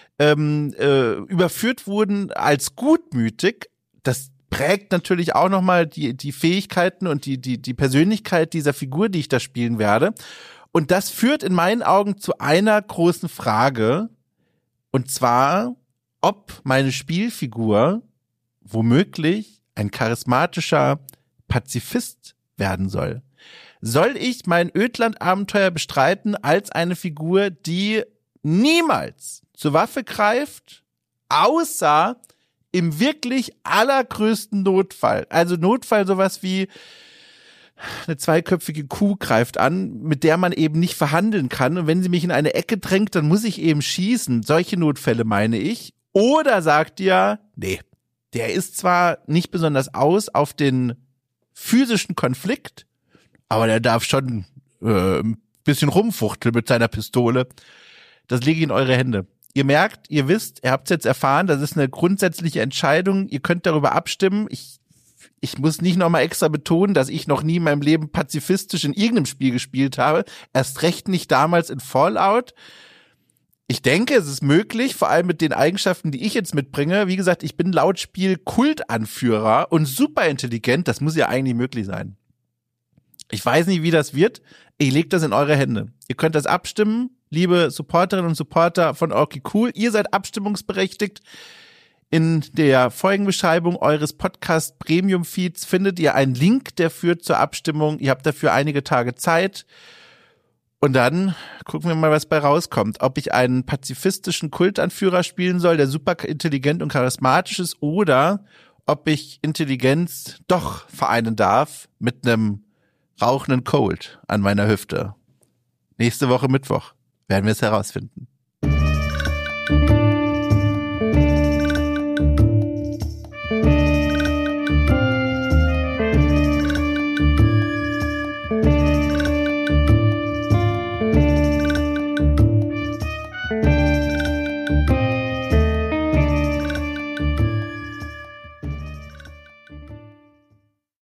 überführt worden als gutmütig. Das prägt natürlich auch nochmal die Fähigkeiten und die Persönlichkeit dieser Figur, die ich da spielen werde. Und das führt in meinen Augen zu einer großen Frage, und zwar, ob meine Spielfigur womöglich ein charismatischer Pazifist werden soll. Soll ich mein Ödland-Abenteuer bestreiten als eine Figur, die niemals zur Waffe greift, außer im wirklich allergrößten Notfall? Also Notfall sowas wie eine 2-köpfige Kuh greift an, mit der man eben nicht verhandeln kann. Und wenn sie mich in eine Ecke drängt, dann muss ich eben schießen. Solche Notfälle meine ich. Oder sagt ihr, nee, der ist zwar nicht besonders aus auf den physischen Konflikt, aber der darf schon ein bisschen rumfuchteln mit seiner Pistole. Das lege ich in eure Hände. Ihr merkt, ihr wisst, ihr habt es jetzt erfahren, das ist eine grundsätzliche Entscheidung. Ihr könnt darüber abstimmen. Ich muss nicht nochmal extra betonen, dass ich noch nie in meinem Leben pazifistisch in irgendeinem Spiel gespielt habe. Erst recht nicht damals in Fallout. Ich denke, es ist möglich, vor allem mit den Eigenschaften, die ich jetzt mitbringe. Wie gesagt, ich bin laut Spiel Kultanführer und super intelligent. Das muss ja eigentlich möglich sein. Ich weiß nicht, wie das wird. Ich lege das in eure Hände. Ihr könnt das abstimmen, liebe Supporterinnen und Supporter von Orky Cool. Ihr seid abstimmungsberechtigt. In der Folgenbeschreibung eures Podcast Premium Feeds findet ihr einen Link, der führt zur Abstimmung. Ihr habt dafür einige Tage Zeit. Und dann gucken wir mal, was bei rauskommt. Ob ich einen pazifistischen Kultanführer spielen soll, der super intelligent und charismatisch ist, oder ob ich Intelligenz doch vereinen darf mit einem rauchenden Colt an meiner Hüfte. Nächste Woche Mittwoch werden wir es herausfinden.